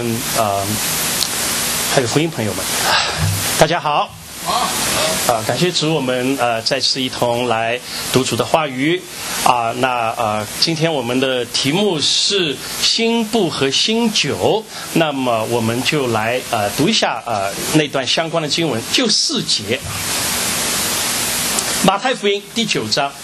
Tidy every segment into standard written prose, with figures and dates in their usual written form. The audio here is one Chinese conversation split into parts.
们还有福音朋友们，大家好。感谢主，我们再次一同来读主的话语今天我们的题目是新布和新酒，那么我们就来读一下那段相关的经文，就4节。马太福音第9章，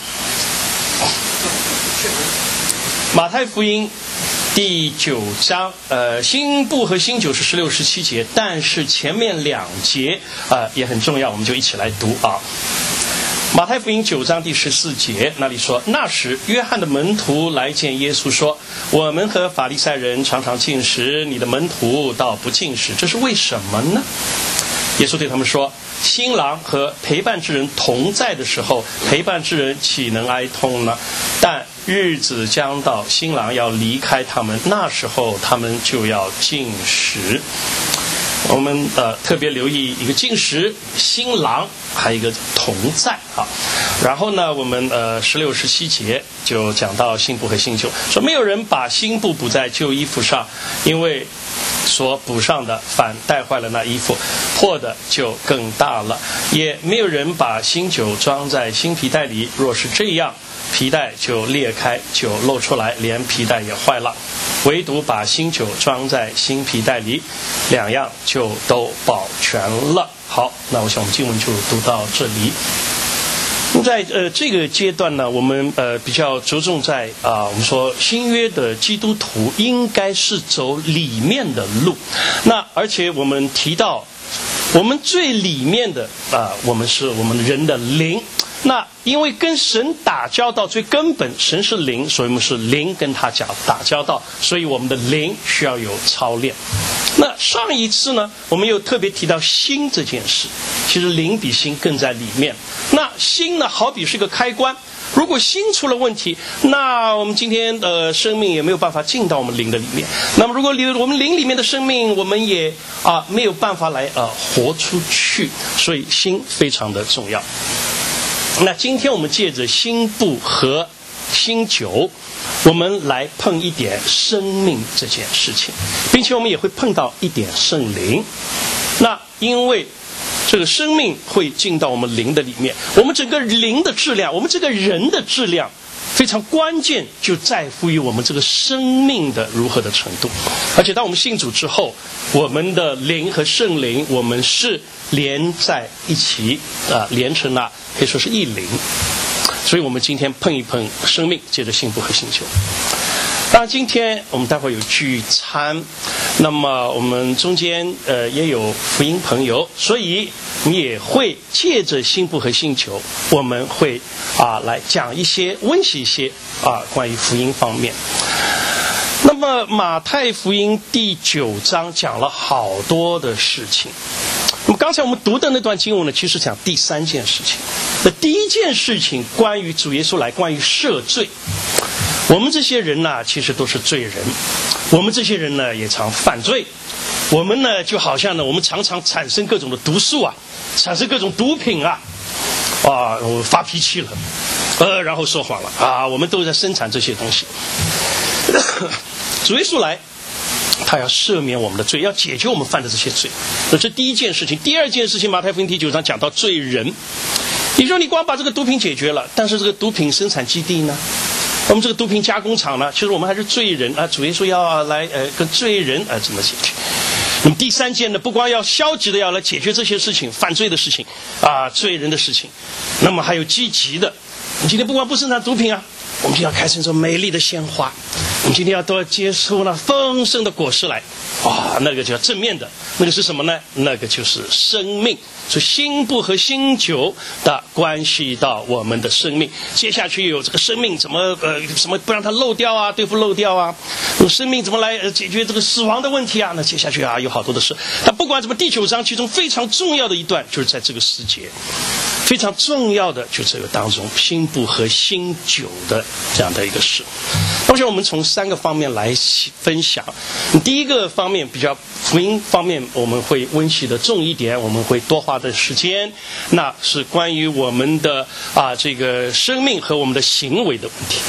马太福音第9章，新布和新酒是16、17节，但是前面2节也很重要，我们就一起来读啊。马太福音9章第14节，那里说：那时约翰的门徒来见耶稣说，我们和法利赛人常常禁食，你的门徒倒不禁食，这是为什么呢？耶稣对他们说，新郎和陪伴之人同在的时候，陪伴之人岂能哀痛呢？但日子将到，新郎要离开他们，那时候他们就要禁食。我们特别留意一个禁食、新郎，还有一个同在啊。然后呢，我们16、17节就讲到新布和新酒，说没有人把新布补在旧衣服上，因为所补上的反带坏了那衣服，破的就更大了。也没有人把新酒装在新皮带里，若是这样，皮带就裂开，就露出来，连皮带也坏了。唯独把新酒装在新皮带里，两样就都保全了。好，那我想我们经文就读到这里。在这个阶段呢，我们比较着重在我们说新约的基督徒应该是走里面的路。那而且我们提到，我们最里面的我们是我们人的灵。那因为跟神打交道最根本，神是灵，所以我们是灵跟他打交道，所以我们的灵需要有操练。那上一次呢，我们又特别提到心这件事，其实灵比心更在里面。那心呢，好比是个开关，如果心出了问题，那我们今天的生命也没有办法进到我们灵的里面。那么如果我们灵里面的生命，我们也没有办法来活出去，所以心非常的重要。那今天我们借着新布和新酒，我们来碰一点生命这件事情，并且我们也会碰到一点圣灵。那因为这个生命会进到我们灵的里面，我们整个灵的质量，我们这个人的质量非常关键，就在乎于我们这个生命的如何的程度。而且当我们信主之后，我们的灵和圣灵，我们是连在一起连成了可以说是一灵。所以我们今天碰一碰生命，借着新布和新酒。当然今天我们待会儿有聚餐，那么我们中间也有福音朋友，所以你也会借着新布和新酒，我们会来讲一些温习一些关于福音方面。那么马太福音第9章讲了好多的事情。那么刚才我们读的那段经文呢，其实讲第3件事情。那第1件事情关于主耶稣来，关于赦罪。我们这些人呢，其实都是罪人，我们这些人呢也常犯罪，我们呢就好像呢，我们常常产生各种的毒素产生各种毒品我发脾气了，然后说谎了我们都在生产这些东西。主耶稣来，他要赦免我们的罪，要解决我们犯的这些罪。这第1件事情。第2件事情，马太福音第9章讲到罪人。你说你光把这个毒品解决了，但是这个毒品生产基地呢？我们这个毒品加工厂呢，其实我们还是罪人主耶稣要来跟罪人怎么解决？那么第3件呢，不光要消极的要来解决这些事情，犯罪的事情罪人的事情，那么还有积极的。你今天不光不生产毒品我们就要开成这美丽的鲜花，我们今天要都要结出那丰盛的果实来那个叫正面的，那个是什么呢？那个就是生命。所以新布和新酒的关系到我们的生命。接下去有这个生命怎么什么不让它漏掉对付漏掉生命怎么来解决这个死亡的问题那接下去有好多的事。但不管怎么，第9章其中非常重要的一段就是在这个4节，非常重要的就这个当中，新布和新酒的这样的一个事。我想我们从3个方面来分享。第一个方面比较福音方面，我们会温习的重一点，我们会多花的时间，那是关于我们的这个生命和我们的行为的问题。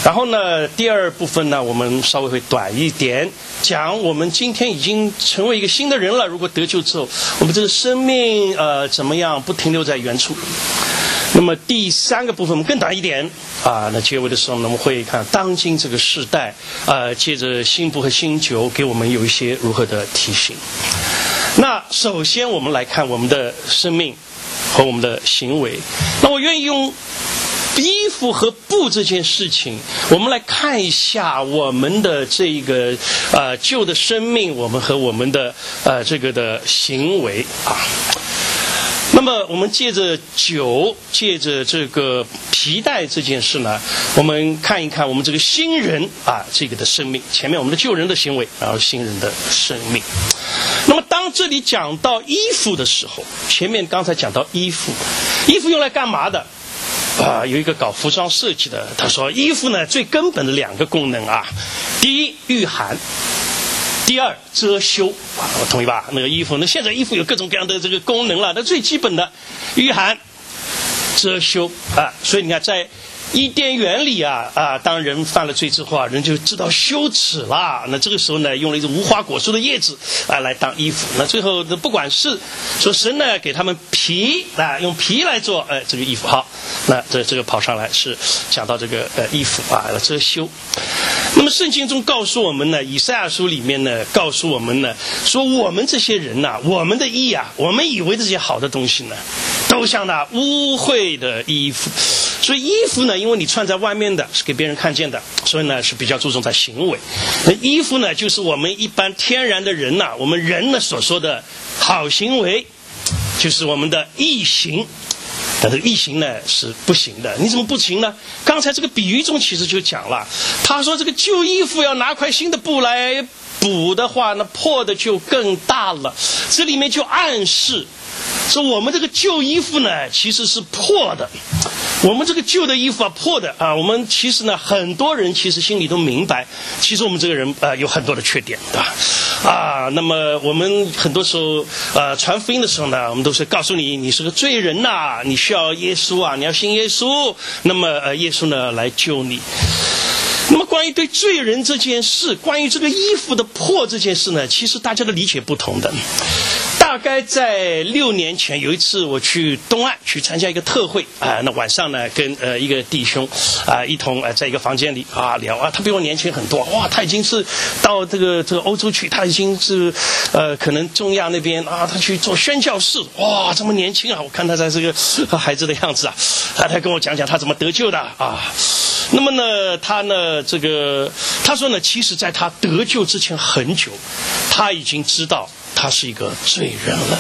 然后呢，第二部分呢，我们稍微会短一点，讲我们今天已经成为一个新的人了，如果得救之后，我们这个生命怎么样不停留在原处。那么第三个部分我们更短一点那结尾的时候呢，我们会看当今这个时代借着新布和新酒给我们有一些如何的提醒。那首先我们来看我们的生命和我们的行为。那我愿意用衣服和布这件事情，我们来看一下我们的这个旧的生命，我们和我们的这个的行为那么我们借着酒，借着这个皮带这件事呢，我们看一看我们这个新人这个的生命。前面我们的旧人的行为，然后新人的生命。那么当这里讲到衣服的时候，前面刚才讲到衣服用来干嘛的？有一个搞服装设计的，他说衣服呢最根本的两个功能第一御寒，第二遮羞我同意吧？那个衣服，那现在衣服有各种各样的这个功能了，那最基本的御寒遮羞所以你看在伊甸园里当人犯了罪之后人就知道羞耻了。那这个时候呢，用了一种无花果树的叶子来当衣服。那最后不管是说神呢给他们皮用皮来做这个衣服。好，那这个跑上来是讲到这个衣服遮羞。那么圣经中告诉我们呢，以赛亚书里面呢告诉我们呢，说我们这些人我们的义我们以为这些好的东西呢，都像那污秽的衣服。所以衣服呢，因为你穿在外面的是给别人看见的，所以呢是比较注重在行为。那衣服呢，就是我们一般天然的人我们人呢所说的好行为，就是我们的义行。但这个义行呢是不行的。你怎么不行呢？刚才这个比喻中其实就讲了，他说这个旧衣服要拿块新的布来补的话，那破的就更大了。这里面就暗示说我们这个旧衣服呢其实是破的。我们这个旧的衣服破的我们其实呢很多人其实心里都明白，其实我们这个人有很多的缺点，对吧？那么我们很多时候传福音的时候呢，我们都是告诉你是个罪人你需要耶稣你要信耶稣，那么耶稣呢来救你。那么关于对罪人这件事，关于这个衣服的破这件事呢，其实大家的理解不同的。大概在6年前有一次我去东岸去参加一个特会那晚上呢跟一个弟兄一同在一个房间里聊他比我年轻很多他已经是到这个欧洲去，他已经是可能中亚那边他去做宣教士这么年轻我看他在这个孩子的样子他跟我讲他怎么得救的那么呢他呢他说呢，其实在他得救之前很久，他已经知道他是一个罪人了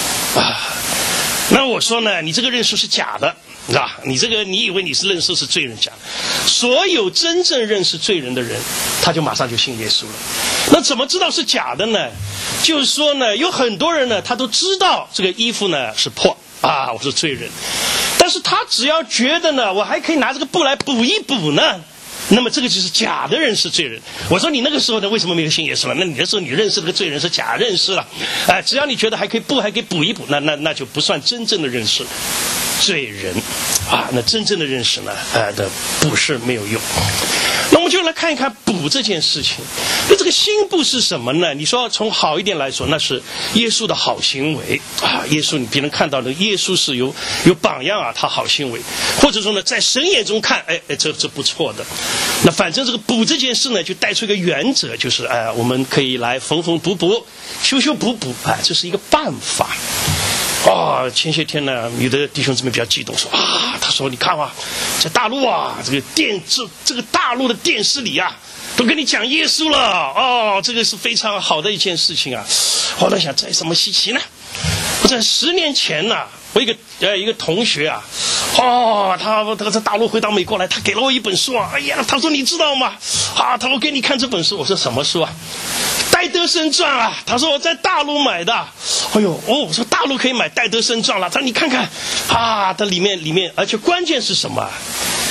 那我说呢，你这个认识是假的你以为你是认识是罪人假的。所有真正认识罪人的人，他就马上就信耶稣了。那怎么知道是假的呢？就是说呢，有很多人呢，他都知道这个衣服呢是破我是罪人，但是他只要觉得呢，我还可以拿这个布来补一补呢，那么这个就是假的认识罪人。我说你那个时候呢为什么没有信耶稣了？那你那时候你认识这个罪人是假认识了只要你觉得还可以补一补，那就不算真正的认识罪人那真正的认识呢的补是没有用。那我们就来看一看补这件事情。那这个新布是什么呢？你说从好一点来说，那是耶稣的好行为耶稣你别人看到的耶稣是有榜样他好行为，或者说呢在神眼中看这不错的。那反正这个补这件事呢就带出一个原则，就是我们可以来缝补补修补这是一个办法前些天呢有的弟兄姊妹比较激动说他说你看在大陆这个大陆的电视里都跟你讲耶稣了这个是非常好的一件事情我在想这有什么稀奇呢？我在10年前我一个同学他在大陆回到美国来，他给了我一本书他说你知道吗他说我给你看这本书。我说什么书戴德生传他说我在大陆买的。我说大陆可以买戴德生传了。他说你看看它里面而且关键是什么？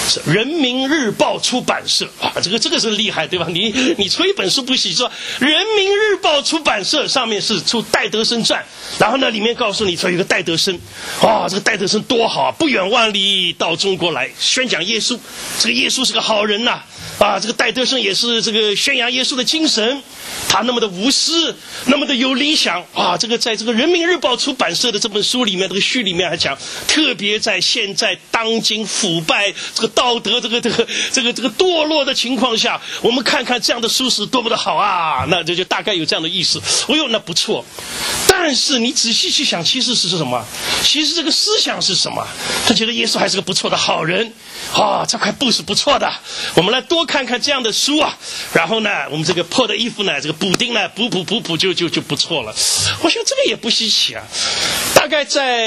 是人民日报出版社啊，这个是厉害对吧？你出一本书不行，说人民日报出版社上面是出戴德生传，然后呢里面告诉你说有个戴德生，这个戴德生多好啊，不远万里到中国来宣讲耶稣，这个耶稣是个好人呐，这个戴德生也是这个宣扬耶稣的精神，他那么的无私，那么的有理想这个在这个人民日报出版社的这本书里面，这个序里面还讲，特别在现在当今腐败这个道德这个堕落的情况下，我们看看这样的书是多么的好啊！那这就大概有这样的意思。那不错。但是你仔细去想，其实是什么？其实这个思想是什么？他觉得耶稣还是个不错的好人这块布是不错的，我们来多看看这样的书然后呢，我们这个破的衣服呢，这个补丁呢，补就不错了。我想这个也不稀奇啊。大概在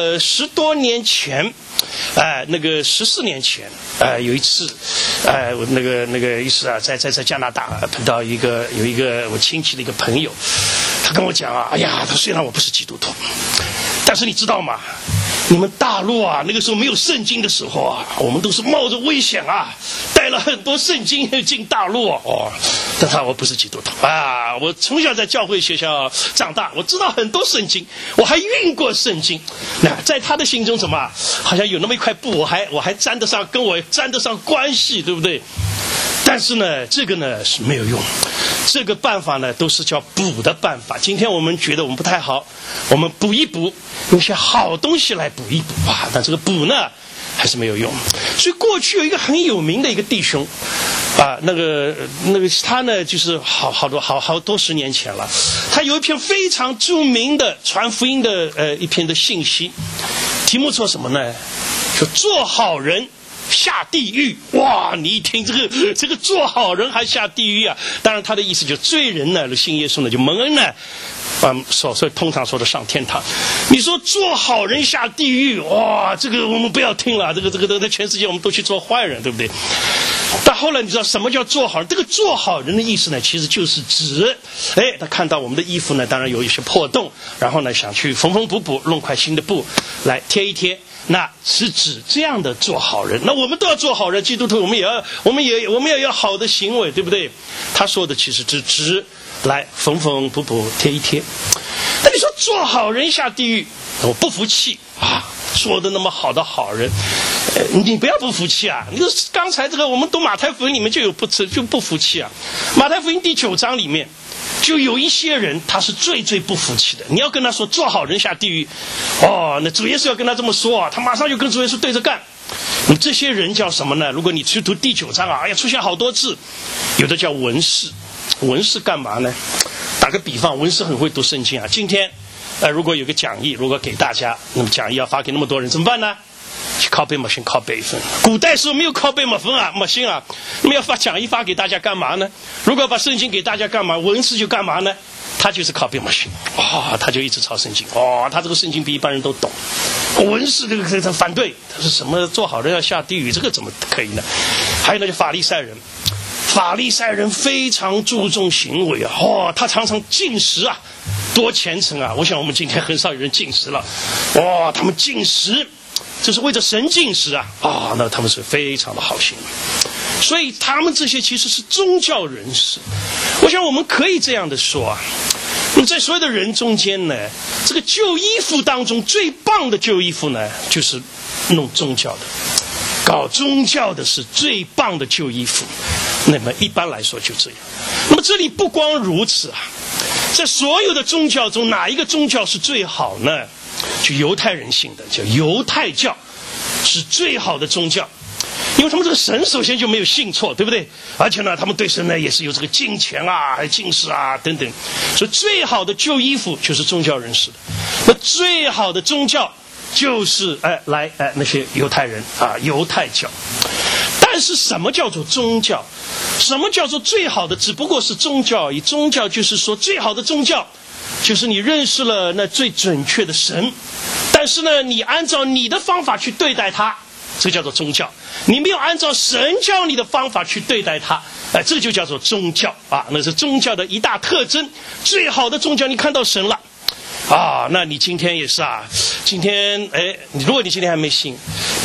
10多年前，那个14年前，有一次，那个一次在加拿大碰到有一个我亲戚的一个朋友，他跟我讲他虽然我不是基督徒，但是你知道吗？你们大陆那个时候没有圣经的时候我们都是冒着危险带了很多圣经进大陆但是我不是基督徒我从小在教会学校长大，我知道很多圣经，我还运过圣经。那在他的心中什么？好像有那么一块布，我还沾得上，跟我沾得上关系，对不对？但是呢，这个呢是没有用，这个办法呢都是叫补的办法。今天我们觉得我们不太好，我们补一补，用些好东西来补一补但这个补呢还是没有用。所以过去有一个很有名的一个弟兄那个他呢就是好多10年前了，他有一篇非常著名的传福音的一篇的信息，题目说什么呢？说做好人下地狱。你一听这个做好人还下地狱当然他的意思就是罪人呢信耶稣呢就蒙恩呢所以通常说的上天堂。你说做好人下地狱，这个我们不要听了，这个在全世界我们都去做坏人，对不对？但后来你知道什么叫做好人？这个做好人的意思呢，其实就是指他看到我们的衣服呢当然有一些破洞，然后呢想去缝补，弄块新的布来贴一贴，那是指这样的做好人。那我们都要做好人，基督徒我们也要好的行为，对不对？他说的其实是指来缝补贴一贴。那你说做好人下地狱，我不服气说的那么好的好人，你不要不服气你说刚才这个我们读马太福音里面就不服气马太福音第9章里面就有一些人他是最不服气的。你要跟他说做好人下地狱那主耶稣要跟他这么说他马上就跟主耶稣对着干。你这些人叫什么呢？如果你去读第9章出现好多字，有的叫文士。文士干嘛呢？打个比方，文士很会读圣经今天如果有个讲义，如果给大家，那么讲义要发给那么多人怎么办呢？去拷贝没信，拷贝一份。古代时候没有拷贝没分没信那么要发讲义发给大家干嘛呢？如果要把圣经给大家干嘛？文士就干嘛呢？他就是拷贝没信他就一直抄圣经他这个圣经比一般人都懂。文士这个他反对，他说什么做好人要下地狱，这个怎么可以呢？还有那些法利赛人。法利赛人非常注重行为他常常禁食多虔诚我想我们今天很少有人禁食了他们禁食就是为着神禁食那他们是非常的好心。所以他们这些其实是宗教人士。我想我们可以这样的说那么在所有的人中间呢，这个旧衣服当中最棒的旧衣服呢就是弄宗教的，搞宗教的是最棒的旧衣服。那么一般来说就这样。那么这里不光如此在所有的宗教中，哪一个宗教是最好呢？就犹太人信的叫犹太教是最好的宗教，因为他们这个神首先就没有信错，对不对？而且呢他们对神呢也是有这个敬虔还有敬事等等。所以最好的旧衣服就是宗教人士的。那最好的宗教就是那些犹太人犹太教。但是什么叫做宗教？什么叫做最好的？只不过是宗教而已。宗教就是说最好的宗教就是你认识了那最准确的神，但是呢你按照你的方法去对待它，这叫做宗教。你没有按照神教你的方法去对待它，这就叫做宗教那是宗教的一大特征。最好的宗教，你看到神了那你今天也是今天如果你今天还没信，你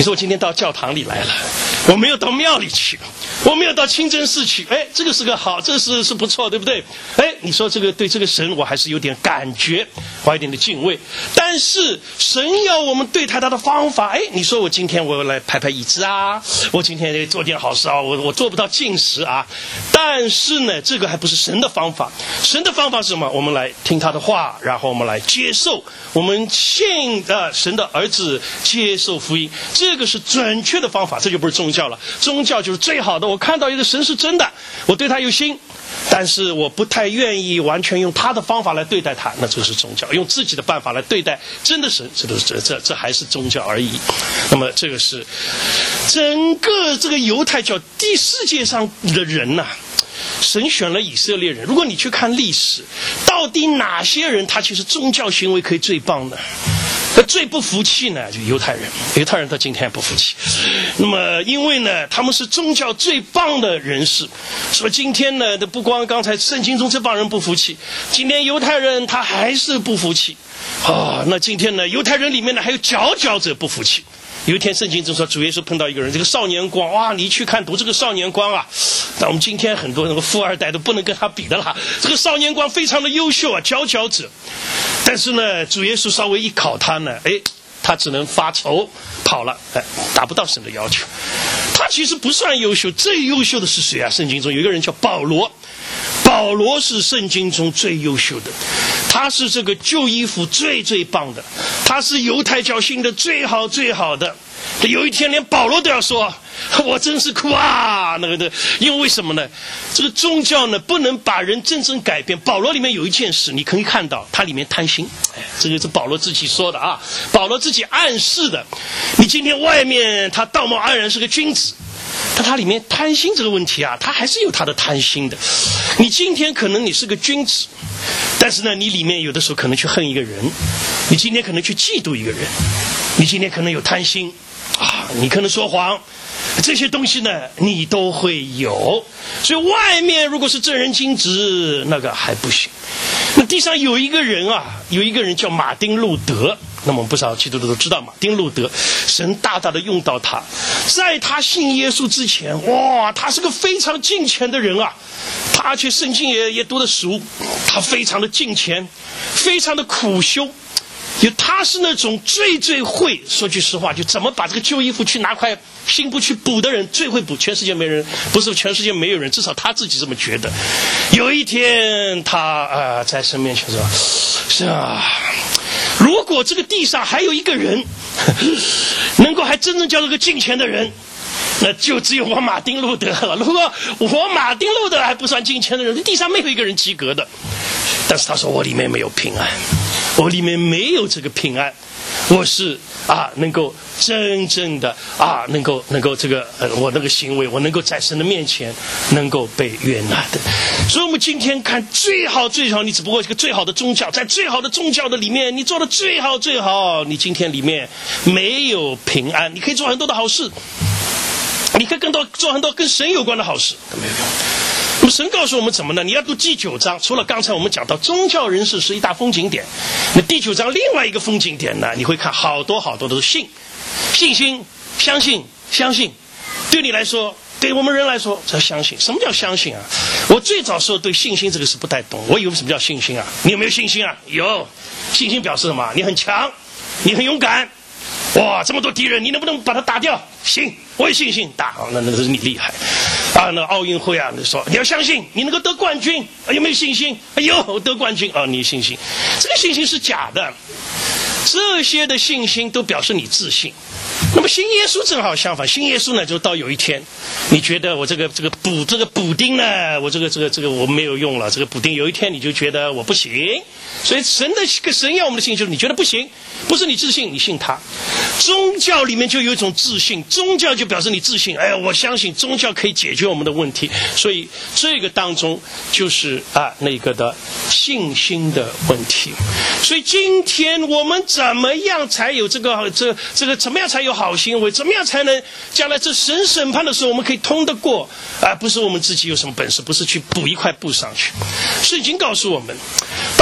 你说我今天到教堂里来了，我没有到庙里去，我没有到清真寺去，哎，这个是个好，这是不错，对不对？哎，你说这个对这个神我还是有点感觉，我有点的敬畏。但是神要我们对待他的方法，哎，你说我今天我来排椅子啊，我今天做点好事啊，我做不到禁食啊。但是呢，这个还不是神的方法。神的方法是什么？我们来听他的话，然后我们来接受，我们信神的儿子，接受福音，这个是准确的方法。这就不是宗教了，宗教就是最好的。我看到一个神是真的，我对他有心，但是我不太愿意完全用他的方法来对待他，那这是宗教。用自己的办法来对待真的神，这还是宗教而已。那么这个是整个这个犹太教世界上的人呐，神选了以色列人。如果你去看历史，到底哪些人他其实宗教行为可以最棒呢？最不服气呢，就犹太人。犹太人到今天也不服气。那么因为呢，他们是宗教最棒的人士，所以今天呢，不光刚才圣经中这帮人不服气，今天犹太人他还是不服气那今天呢，犹太人里面呢还有佼佼者不服气。有一天圣经中说，主耶稣碰到一个人，这个少年光，哇，你去看读这个少年光啊，那我们今天很多那个富二代都不能跟他比的啦。这个少年光非常的优秀啊，佼佼者。但是呢，主耶稣稍微一考他呢，他只能发愁跑了，达不到神的要求。他其实不算优秀，最优秀的是谁啊？圣经中有一个人叫保罗，保罗是圣经中最优秀的，他是这个旧衣服最棒的，他是犹太教信的最好的。有一天连保罗都要说，我真是哭啊，因为什么呢？这个宗教呢不能把人真正改变。保罗里面有一件事你可以看到，他里面贪心，这个是保罗自己说的啊，保罗自己暗示的。你今天外面他道貌岸然是个君子，但他里面贪心这个问题啊，他还是有他的贪心的。你今天可能你是个君子，但是呢，你里面有的时候可能去恨一个人，你今天可能去嫉妒一个人，你今天可能有贪心你可能说谎，这些东西呢你都会有。所以外面如果是正人君子，那个还不行。那地上有一个人叫马丁路德，那么我们不少基督徒都知道马丁路德，神大大的用到他。在他信耶稣之前，哇，他是个非常敬虔的人啊，他去圣经也读得熟，他非常的敬虔，非常的苦修。他是那种最会，说句实话，就怎么把这个旧衣服去拿块新布去补的人最会补，全世界没人，不是全世界没有人，至少他自己这么觉得。有一天他在神面前说，是啊，如果这个地上还有一个人能够还真正叫这个敬虔的人，那就只有我马丁路德了。如果我马丁路德还不算敬虔的人，地上没有一个人及格的。但是他说，我里面没有平安，我里面没有这个平安，我是能够真正的能够这个我那个行为，我能够在神的面前能够被悦纳的。所以我们今天看最好，你只不过这个最好的宗教，在最好的宗教的里面，你做的最好，你今天里面没有平安。你可以做很多的好事，你可以做很多跟神有关的好事，都没有用。那么神告诉我们怎么呢？你要读第9章，除了刚才我们讲到宗教人士是一大风景点，那第9章另外一个风景点呢，你会看好多都是信心，相信。对你来说，对我们人来说，要相信。什么叫相信啊？我最早时候对信心这个是不太懂，我以为什么叫信心啊？你有没有信心啊？有。信心表示什么？你很强，你很勇敢。哇，这么多敌人，你能不能把他打掉？行，我有信心打。那是你厉害那奥运会你说你要相信你能够得冠军，有没有信心？有，得冠军你有信心。这个信心是假的，这些的信心都表示你自信。那么信耶稣正好相反，信耶稣呢，就到有一天你觉得我这个补丁呢，我这个我没有用了，这个补丁有一天你就觉得我不行。所以神要我们的信就是你觉得不行，不是你自信，你信他。宗教里面就有一种自信，宗教就表示你自信，我相信宗教可以解决我们的问题。所以这个当中就是那个的信心的问题。所以今天我们怎么样才有这个怎么样才有好行为？怎么样才能将来这神审判的时候我们可以通得过？不是我们自己有什么本事，不是去补一块布上去。圣经告诉我们，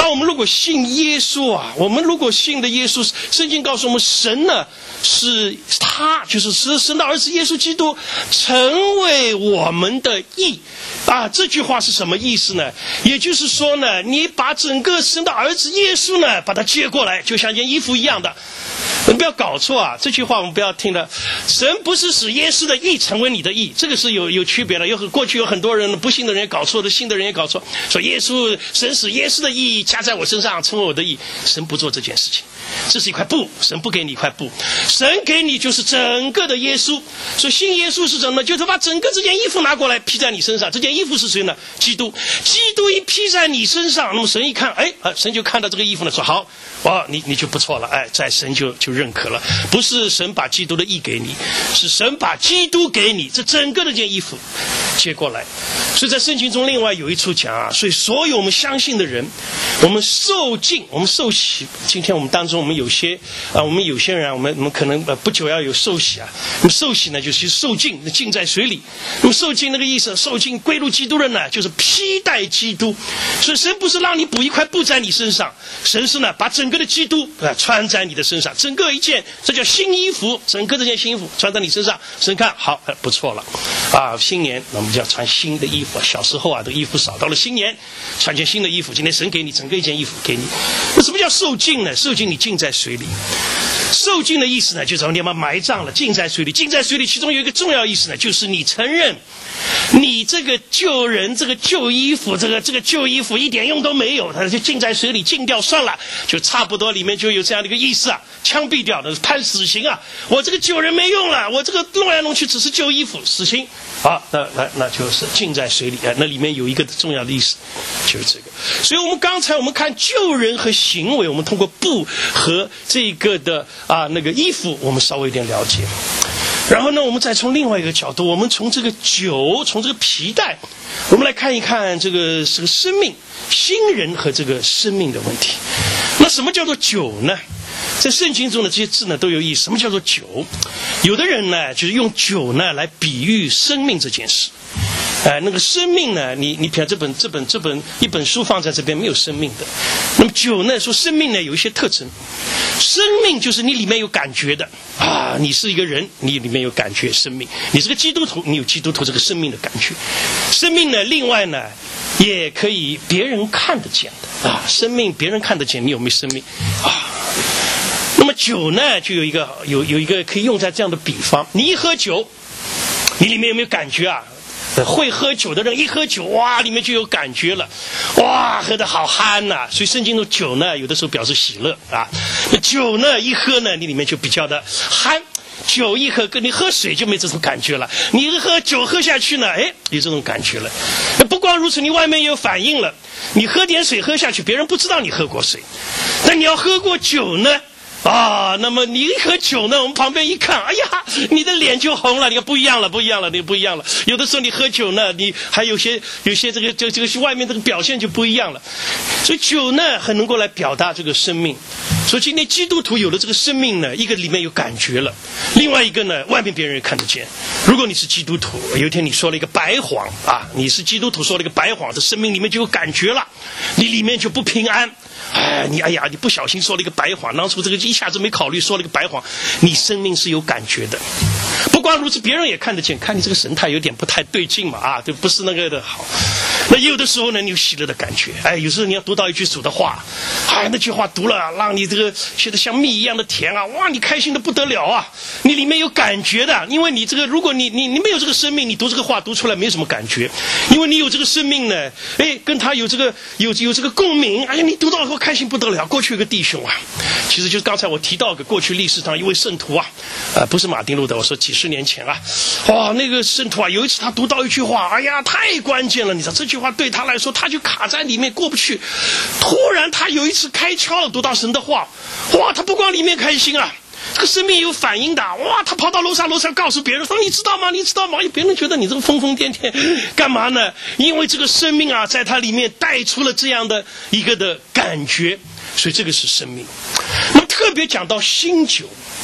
当我们如果信耶稣啊，我们如果信的耶稣，圣经告诉我们，神呢是他，就是神的儿子耶稣基督，成为我们的义啊。这句话是什么意思呢？也就是说呢，你把整个神的儿子耶稣呢，把他接过来，就像件衣服一样的。我们不要搞错啊！这句话我们不要听的。神不是使耶稣的义成为你的义，这个是有区别的。过去有很多人不信的人也搞错的，信的人也搞错，说神使耶稣的义加在我身上成为我的义。神不做这件事情，这是一块布，神不给你一块布，神给你就是整个的耶稣。所以信耶稣是什么？就是把整个这件衣服拿过来披在你身上。这件衣服是谁呢？基督。基督一披在你身上，那么神一看，神就看到这个衣服呢，说好，你就不错了，在神就认可了。不是神把基督的义给你，是神把基督给你，这整个的件衣服接过来。所以在圣经中另外有一处讲啊，所以所有我们相信的人，我们受浸，我们受洗。今天我们当中我们有些人我们可能不久要有受洗啊。那么受洗呢，就是受浸，浸在水里。那么受浸那个意思，受浸归入基督的呢，就是披戴基督。所以神不是让你补一块布在你身上，神是呢把整个的基督穿在你的身上，整个一件，这叫新衣服，整个这件新衣服穿在你身上。神看好，不错了啊！新年那我们就要穿新的衣服。小时候啊，这个衣服少，到了新年穿件新的衣服。今天神给你整个一件衣服给你。那什么叫受浸呢？受浸你浸在水里。受浸的意思呢，就是你把埋葬了，浸在水里。浸在水里，其中有一个重要意思呢，就是你承认你这个旧人，这个旧衣服，这个旧衣服一点用都没有，它就浸在水里，浸掉算了，就差不多里面就有这样的一个意思啊，枪毙掉的，判死刑啊！我这个旧人没用了，我这个弄来弄去只是旧衣服，死刑。好，那就是浸在水里啊，那里面有一个重要的意思，就是这个。所以我们刚才我们看旧人和行为，我们通过布和这个的那个衣服，我们稍微有点了解。然后呢，我们再从另外一个角度，我们从这个酒，从这个皮带，我们来看一看这个生命、新人和这个生命的问题。那什么叫做酒呢？在圣经中的这些字呢都有意思。什么叫做酒？有的人呢就是用酒呢来比喻生命这件事。那个生命呢，你比如一本书放在这边没有生命的。那么酒呢，说生命呢有一些特征。生命就是你里面有感觉的啊，你是一个人，你里面有感觉生命。你是个基督徒，你有基督徒这个生命的感觉。生命呢，另外呢也可以别人看得见的啊，生命别人看得见，你有没有生命啊？那么酒呢，就有一个可以用在这样的比方，你一喝酒，你里面有没有感觉啊？会喝酒的人一喝酒，哇，里面就有感觉了，哇，喝得好酣呐！所以圣经中酒呢，有的时候表示喜乐啊。那酒呢，一喝呢，你里面就比较的酣。酒一喝，跟你喝水就没这种感觉了。你喝酒喝下去呢，有这种感觉了。不光如此，你外面也有反应了。你喝点水喝下去，别人不知道你喝过水。但你要喝过酒呢？那么你一喝酒呢，我们旁边一看，哎呀，你的脸就红了，你看不一样了。有的时候你喝酒呢，你还有些这个外面这个表现就不一样了。所以酒呢，很能够来表达这个生命。所以今天基督徒有了这个生命呢，一个里面有感觉了，另外一个呢，外面别人也看得见。如果你是基督徒，有一天你说了一个白谎啊，你是基督徒说了一个白谎，这生命里面就有感觉了，你里面就不平安。你不小心说了一个白谎，当初这个一下子没考虑说了一个白谎，你生命是有感觉的。不光如此，别人也看得见，看你这个神态有点不太对劲嘛，就不是那个的好。那有的时候呢，你有喜乐的感觉，有时候你要读到一句主的话，那句话读了，让你这个觉得像蜜一样的甜啊，哇，你开心的不得了啊，你里面有感觉的。因为你这个，如果你没有这个生命，你读这个话读出来没什么感觉，因为你有这个生命呢，跟他有这个共鸣，你读到以后开心不得了。过去有个弟兄啊，其实就是刚才我提到过去历史上一位圣徒啊，不是马丁路德，我说几十年前啊，那个圣徒啊，有一次他读到一句话，太关键了，你知道这句话对他来说，他就卡在里面过不去。突然他有一次开窍了，读到神的话，哇，他不光里面开心啊，这个生命有反应的，哇，他跑到楼上告诉别人说，你知道吗？别人觉得你这个疯疯癫癫干嘛呢？因为这个生命啊，在他里面带出了这样的一个的感觉，所以这个是生命。那么特别讲到新酒，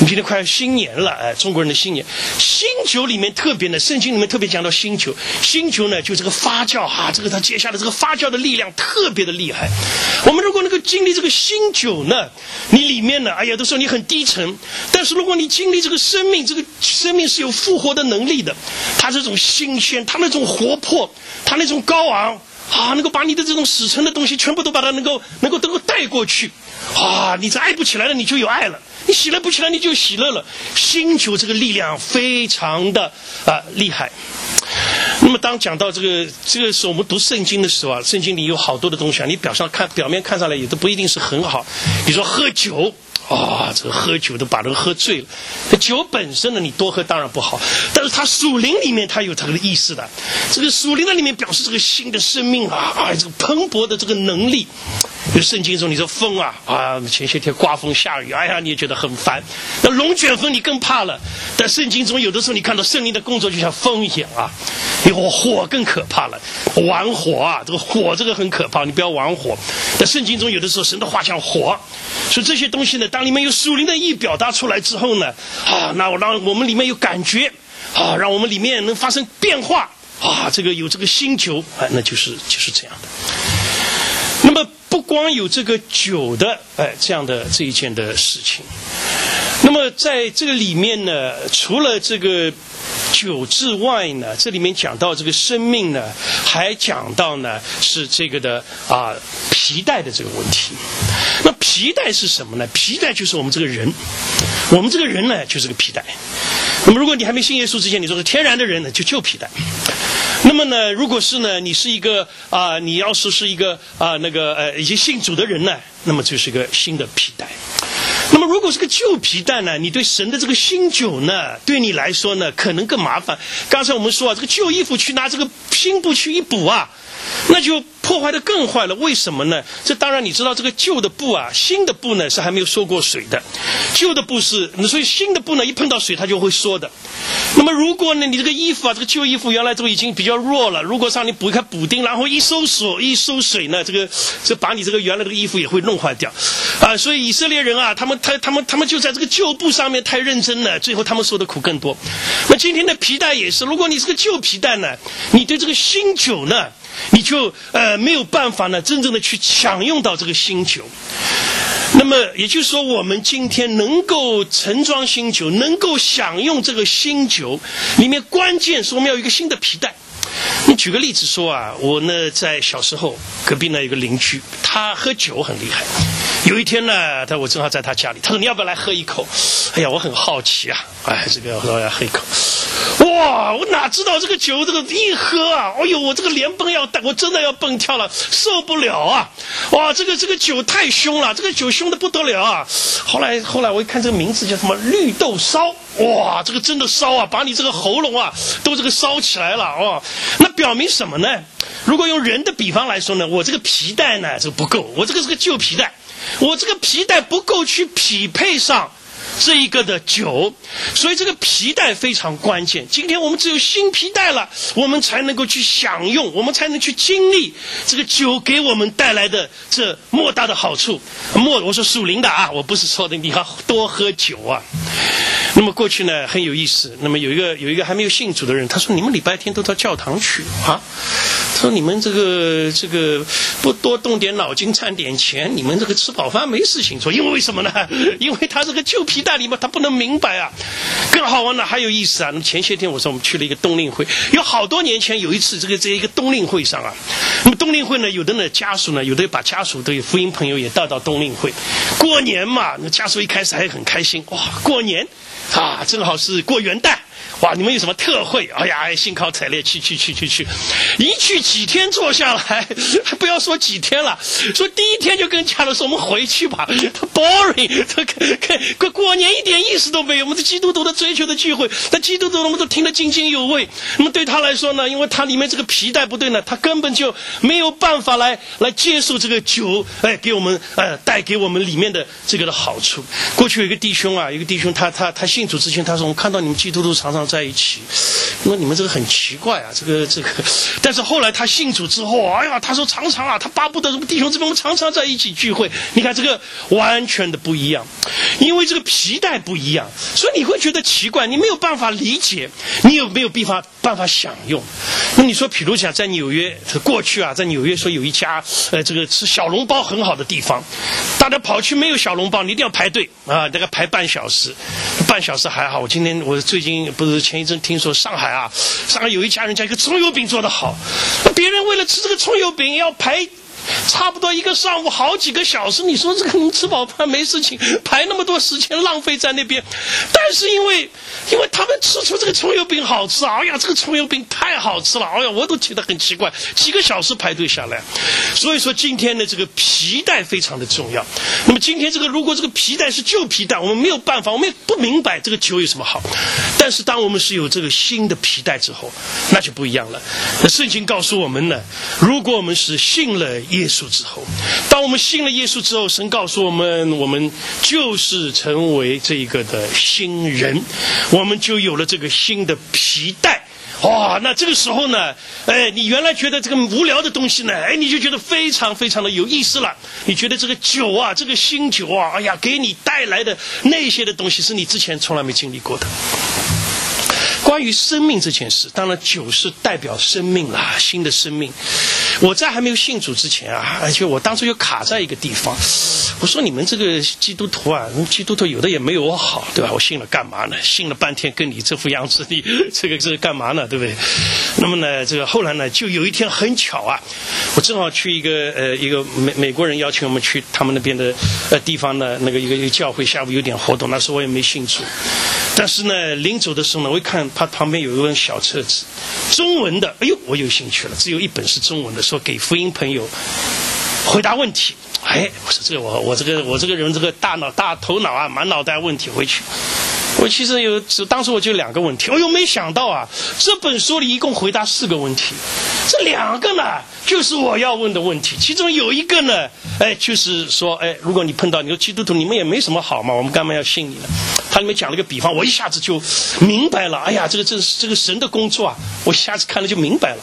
们今天快要新年了，中国人的新年，新酒里面特别呢，圣经里面特别讲到新酒，新酒呢就这个发酵这个它接下来这个发酵的力量特别的厉害。我们如果能够经历这个新酒呢，你里面呢，有的时候你很低沉，但是如果你经历这个生命，这个生命是有复活的能力的，它这种新鲜，它那种活泼，它那种高昂能够把你的这种死沉的东西全部都把它能够带过去你这爱不起来了，你就有爱了，你喜乐不起来，你就喜乐了。新酒这个力量非常的厉害。那么当讲到这个时候，我们读圣经的时候圣经里有好多的东西你表面看上来也都不一定是很好。比如说喝酒这个喝酒都把人喝醉了。酒本身呢，你多喝当然不好，但是它属灵里面它有它的意思的。这个属灵的里面表示这个新的生命这个蓬勃的这个能力。比如圣经中你说风前些天刮风下雨，你也觉得很烦。那龙卷风你更怕了。但圣经中有的时候你看到圣灵的工作就像风一样火更可怕了，玩火这个火这个很可怕，你不要玩火。在圣经中有的时候神的话像火，所以这些东西呢，当里面有属灵的意表达出来之后呢那我让我们里面有感觉让我们里面能发生变化这个有这个新酒那就是这样的。那么不光有这个酒的这样的这一件的事情，那么在这个里面呢，除了这个酒之外呢，这里面讲到这个生命呢，还讲到呢是这个的皮带的这个问题。那皮带是什么呢？皮带就是我们这个人，我们这个人呢就是个皮带。那么如果你还没信耶稣之前，你说是天然的人呢，就皮带。那么呢，如果是呢，你是一个你要是一个已经信主的人呢，那么就是一个新的皮带。那么如果是个旧皮带呢，你对神的这个新酒呢，对你来说呢可能更麻烦。刚才我们说这个旧衣服去拿这个新布去一补那就破坏的更坏了。为什么呢？这当然你知道，这个旧的布新的布呢是还没有受过水的，旧的布是，所以新的布呢一碰到水它就会缩的。那么如果呢你这个衣服这个旧衣服原来都已经比较弱了，如果让你补一开补丁，然后一收水呢，这把你这个原来的衣服也会弄坏掉所以以色列人他们就在这个旧布上面太认真了，最后他们受的苦更多。那今天的皮带也是，如果你是个旧皮带呢，你对这个新酒呢你就没有办法呢真正的去享用到这个新酒。那么也就是说，我们今天能够盛装新酒，能够享用这个新酒里面，关键是我们要有一个新的皮带。你举个例子说我呢在小时候隔壁呢有个邻居，他喝酒很厉害。有一天呢我正好在他家里，他说你要不要来喝一口？我很好奇这个我要喝一口。我哪知道这个酒这个一喝我这个连蹦我真的要蹦跳了，受不了这个酒太凶了，这个酒凶的不得了后来我一看这个名字叫什么绿豆烧，这个真的烧把你这个喉咙都这个烧起来了那表明什么呢？如果用人的比方来说呢，我这个皮带呢这个不够，我这个是个旧皮带，我这个皮带不够去匹配上这一个的酒，所以这个皮带非常关键。今天我们只有新皮带了，我们才能够去享用，我们才能去经历这个酒给我们带来的这莫大的好处。我说属灵的我不是说的你要多喝酒那么过去呢很有意思，那么有一个还没有信主的人，他说你们礼拜天都到教堂去他说你们这个不多动点脑筋赚点钱，你们这个吃饱饭没事情做。因为什么呢？因为他这个旧皮带里面他不能明白更好玩的还有意思那么前些天我说我们去了一个冬令会，有好多年前有一次这一个冬令会上那么冬令会呢，有的呢家属呢，有的把家属都有福音朋友也到冬令会。过年嘛，那家属一开始还很开心过年正好是过元旦你们有什么特惠？兴高采烈去，一去几天坐下来，不要说几天了，说第一天就跟家人说我们回去吧，boring， 过年一点意思都没有。我们是基督徒的追求的聚会，但基督徒我们都听得津津有味。那么对他来说呢，因为他里面这个皮带不对呢，他根本就没有办法来接受这个酒，给我们带给我们里面的这个的好处。过去有一个弟兄他信主之前，他说我看到你们基督徒常常在一起。那你们这个很奇怪啊，这个。但是后来他信主之后，哎呀，他说常常啊，他巴不得什么弟兄姊妹们常常在一起聚会。你看这个完全的不一样，因为这个皮带不一样，所以你会觉得奇怪，你没有办法理解，你有没有办法享用？那你说，比如讲在纽约，过去啊，在纽约说有一家这个吃小笼包很好的地方，大家跑去没有小笼包，你一定要排队啊，大概排半小时还好。我最近不是前一阵听说上海有一家人家一个葱油饼做得好，别人为了吃这个葱油饼要排差不多一个上午好几个小时，你说这个你吃饱饭没事情，排那么多时间浪费在那边。但是因为他们吃出这个葱油饼好吃啊，哎呀，这个葱油饼太好吃了，哎呀，我都觉得很奇怪，几个小时排队下来。所以说今天的这个皮带非常的重要。那么今天如果这个皮带是旧皮带，我们没有办法，我们也不明白这个酒有什么好。但是当我们是有这个新的皮带之后，那就不一样了。那圣经告诉我们呢，如果我们是信了耶稣之后，当我们信了耶稣之后，神告诉我们就是成为这个的新人，我们就有了这个新的皮带。那这个时候呢，你原来觉得这个无聊的东西呢，你就觉得非常非常的有意思了。你觉得这个酒啊，这个新酒啊，哎呀，给你带来的那些的东西是你之前从来没经历过的。关于生命这件事，当然酒是代表生命啦，新的生命。我在还没有信主之前啊，而且我当初就卡在一个地方，我说你们这个基督徒啊，基督徒有的也没有我好，对吧？我信了干嘛呢？信了半天跟你这副样子，你这个干嘛呢？对不对？那么呢，这个后来呢，就有一天很巧啊，我正好去一个美国人邀请我们去他们那边的地方呢，那个一个教会下午有点活动，那时候我也没信主。但是呢，临走的时候呢，我一看他旁边有一本小册子，中文的，哎呦，我有兴趣了，只有一本是中文的，说给福音朋友回答问题。我说我这个人这个大头脑啊，满脑袋问题回去。我其实当时我就2个问题，没想到啊，这本书里一共回答4个问题，这2个呢就是我要问的问题，其中有一个呢，就是说，如果你碰到你说基督徒，你们也没什么好嘛，我们干嘛要信你呢？他里面讲了一个比方，我一下子就明白了。哎呀，这个神的工作啊，我一下子看了就明白了。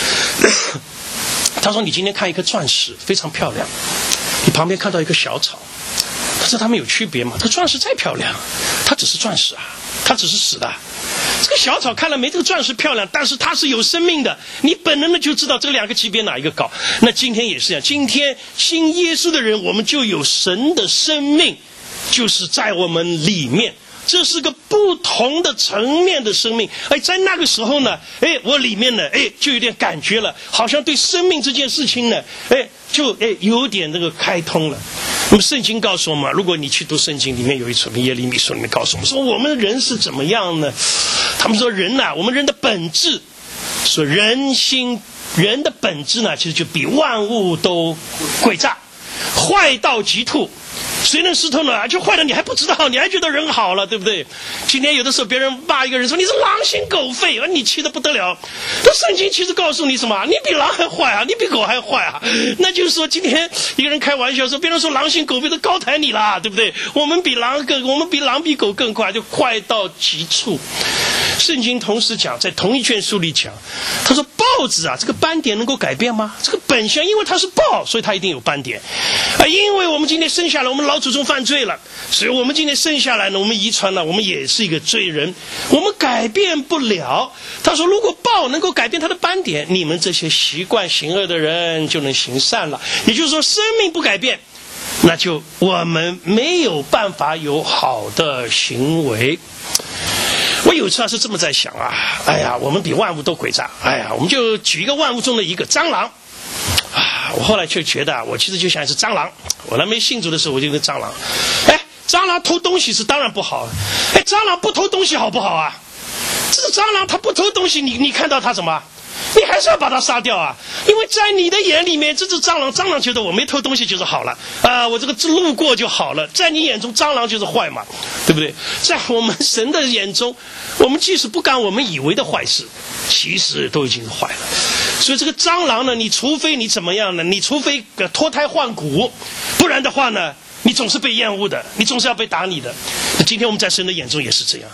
他说你今天看一颗钻石非常漂亮，你旁边看到一个小草，可是它们有区别吗？这个钻石再漂亮，它只是钻石啊，它只是死的。这个小草看了没这个钻石漂亮，但是它是有生命的，你本能的就知道这2个级别哪一个高。那今天也是这样，今天信耶稣的人，我们就有神的生命，就是在我们里面。这是个不同的层面的生命。在那个时候呢，我里面呢，就有点感觉了，好像对生命这件事情呢，就有点那个开通了。那么圣经告诉我们，如果你去读圣经，里面有一处耶利米书里面告诉我们说，我们人是怎么样呢？他们说人啊，我们人的本质，说人的本质呢，其实就比万物都诡诈，坏到极处。谁能识透呢？就坏了你还不知道，你还觉得人好了，对不对？今天有的时候别人骂一个人说你是狼心狗肺，你气得不得了。这圣经其实告诉你什么？你比狼还坏啊，你比狗还坏啊。那就是说今天一个人开玩笑说，别人说狼心狗肺都高抬你了，对不对？我们比狼比狗更快，就坏到极处。圣经同时讲，在同一卷书里讲，他说豹子啊，这个斑点能够改变吗？这个本相，因为它是豹，所以它一定有斑点。因为我们今天生下来，我们老祖宗犯罪了，所以我们今天生下来呢，我们遗传了，我们也是一个罪人，我们改变不了。他说，如果豹能够改变它的斑点，你们这些习惯行恶的人就能行善了。也就是说，生命不改变，那就我们没有办法有好的行为。我有一次是这么在想啊，我们比万物都诡诈，我们就举一个万物中的一个蟑螂啊。我后来就觉得我其实就想是蟑螂。我还没信主的时候，我就跟蟑螂，蟑螂偷东西是当然不好，蟑螂不偷东西好不好啊？这个蟑螂它不偷东西，你看到它什么？你还是要把它杀掉啊，因为在你的眼里面，这只蟑螂觉得我没偷东西就是好了啊，我这个路过就好了，在你眼中蟑螂就是坏嘛，对不对？在我们神的眼中，我们即使不干我们以为的坏事，其实都已经是坏了。所以这个蟑螂呢，你除非你怎么样呢？你除非脱胎换骨，不然的话呢，你总是被厌恶的，你总是要被打你的。今天我们在神的眼中也是这样。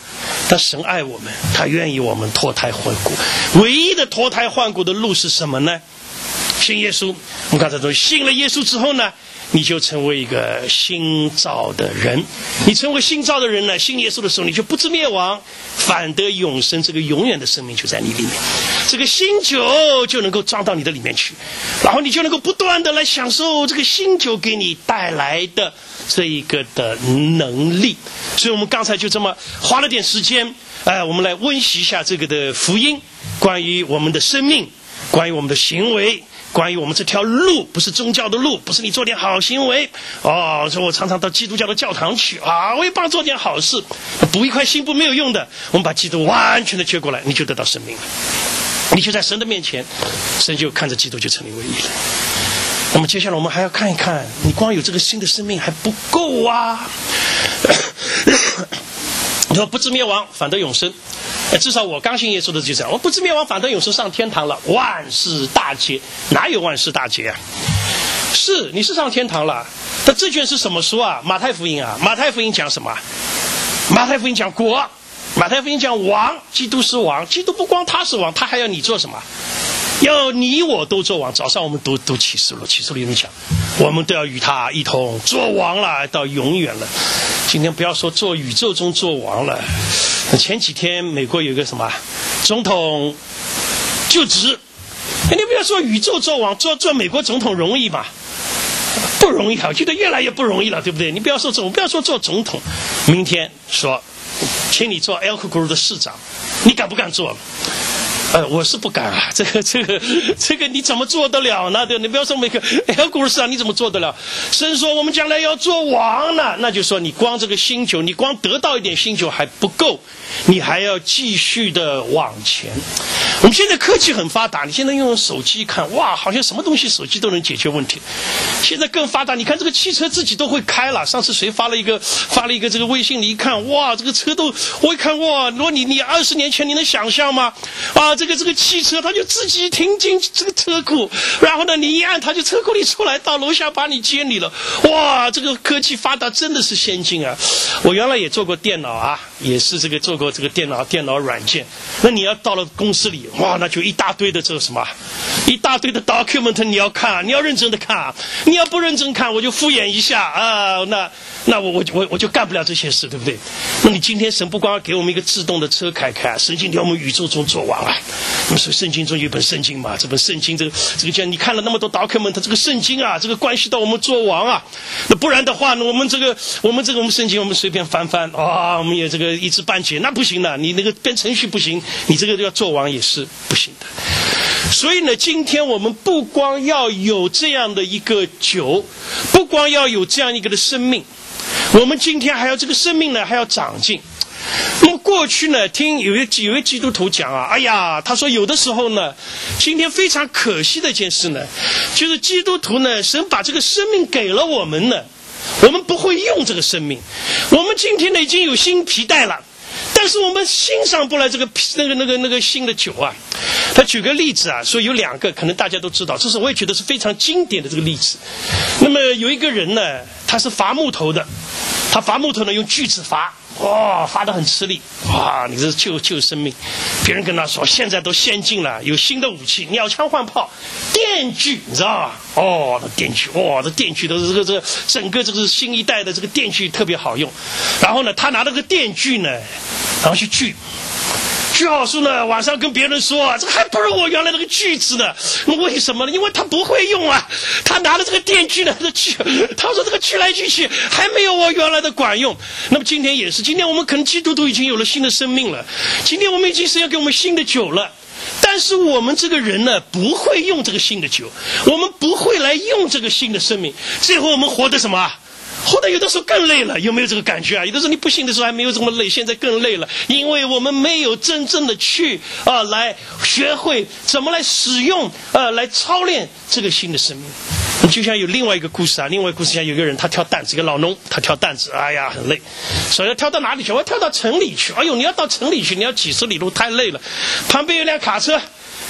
但神爱我们，他愿意我们脱胎换骨。唯一的脱胎换骨的路是什么呢？信耶稣。我们刚才说，信了耶稣之后呢，你就成为一个新造的人。你成为新造的人呢，信耶稣的时候，你就不至灭亡，反得永生。这个永远的生命就在你里面，这个新酒就能够装到你的里面去，然后你就能够不断的来享受这个新酒给你带来的这一个的能力。所以我们刚才就这么花了点时间，我们来温习一下这个的福音，关于我们的生命，关于我们的行为，关于我们这条路，不是宗教的路，不是你做点好行为说我常常到基督教的教堂去我也帮做点好事，补一块新布没有用的。我们把基督完全的接过来，你就得到生命了，你就在神的面前，神就看着基督就成为唯一了。那么接下来我们还要看一看，你光有这个新的生命还不够啊。你说不至灭亡，反得永生。至少我刚信耶稣的就这样，我不至灭亡，反得永生，上天堂了，万事大吉。哪有万事大吉啊？是，你是上天堂了。但这卷是什么书啊？马太福音啊。马太福音讲什么？马太福音讲国，马太福音讲王，基督是王。基督不光他是王，他还要你做什么？要你我都做王。早上我们读启示录，启示录里面讲，我们都要与他一同做王了，到永远了。今天不要说做宇宙中做王了，前几天美国有一个什么总统就职，你不要说宇宙做王，做美国总统容易吗？不容易啊，我觉得越来越不容易了，对不对？你不要说做总统，明天说请你做 Elk Grove 的市长，你敢不敢做？我是不敢啊，这个你怎么做得了呢？对，你不要说每个故事啊，你怎么做得了？神说我们将来要做王呢，那就说你光这个新酒，你光得到一点新酒还不够，你还要继续的往前。我们现在科技很发达，你现在用手机看，哇，好像什么东西手机都能解决问题。现在更发达，你看这个汽车自己都会开了。上次谁发了一个这个微信，你一看，哇，这个车都，我一看，哇，如果你20年前你能想象吗？这个汽车它就自己停进这个车库，然后呢你一按它就车库里出来，到楼下把你接你了。哇，这个科技发达真的是先进啊！我原来也做过电脑啊，也是做过这个电脑软件。那你要到了公司里，哇，那就一大堆的这个什么，一大堆的 document 你要看，你要认真的看，你要不认真看我就敷衍一下啊，那我就干不了这些事，对不对？那你今天神不光要给我们一个自动的车开，神今天我们宇宙中做王啊。那么所以圣经中有一本圣经嘛，这本圣经这个讲你看了那么多 document， 这个圣经啊，这个关系到我们做王啊。那不然的话呢，我们圣经我们随便翻我们也这个一知半解，那不行的，你那个编程序不行，你这个要做王也是不行的。所以呢，今天我们不光要有这样的一个酒，不光要有这样一个的生命，我们今天还要这个生命呢还要长进。那么过去呢，听有一位基督徒讲啊，他说有的时候呢，今天非常可惜的一件事呢，就是基督徒呢，神把这个生命给了我们呢，我们不会用这个生命。我们今天呢已经有新皮带了，但是我们欣赏不来这个那个新的酒啊。他举个例子啊，说有2个可能大家都知道，这是我也觉得是非常经典的这个例子。那么有一个人呢，他是伐木头的，他伐木头呢用锯子伐，伐得很吃力，你这救生命。别人跟他说现在都先进了，有新的武器，鸟枪换炮，电锯，你知道吗？那电锯，这电锯都是这整个这个新一代的这个电锯特别好用。然后呢，他拿了个电锯呢，然后去锯好处呢，晚上跟别人说这个还不如我原来那个锯子呢。为什么呢？因为他不会用啊，他拿了这个电锯呢锯，他说这个锯来锯去还没有我原来的管用。那么今天也是，今天我们可能基督徒已经有了新的生命了，今天我们已经是要给我们新的酒了，但是我们这个人呢不会用这个新的酒，我们不会来用这个新的生命，最后我们活得什么？活得有的时候更累了，有没有这个感觉啊？有的时候你不信的时候还没有这么累，现在更累了，因为我们没有真正的去来学会怎么来使用来操练这个新的生命。就像有另外一个故事啊，另外一个故事下有一个人他挑担子，一个老农他挑担子，很累，所以要挑到哪里去？我要挑到城里去。你要到城里去，你要几十里路太累了。旁边有辆卡车，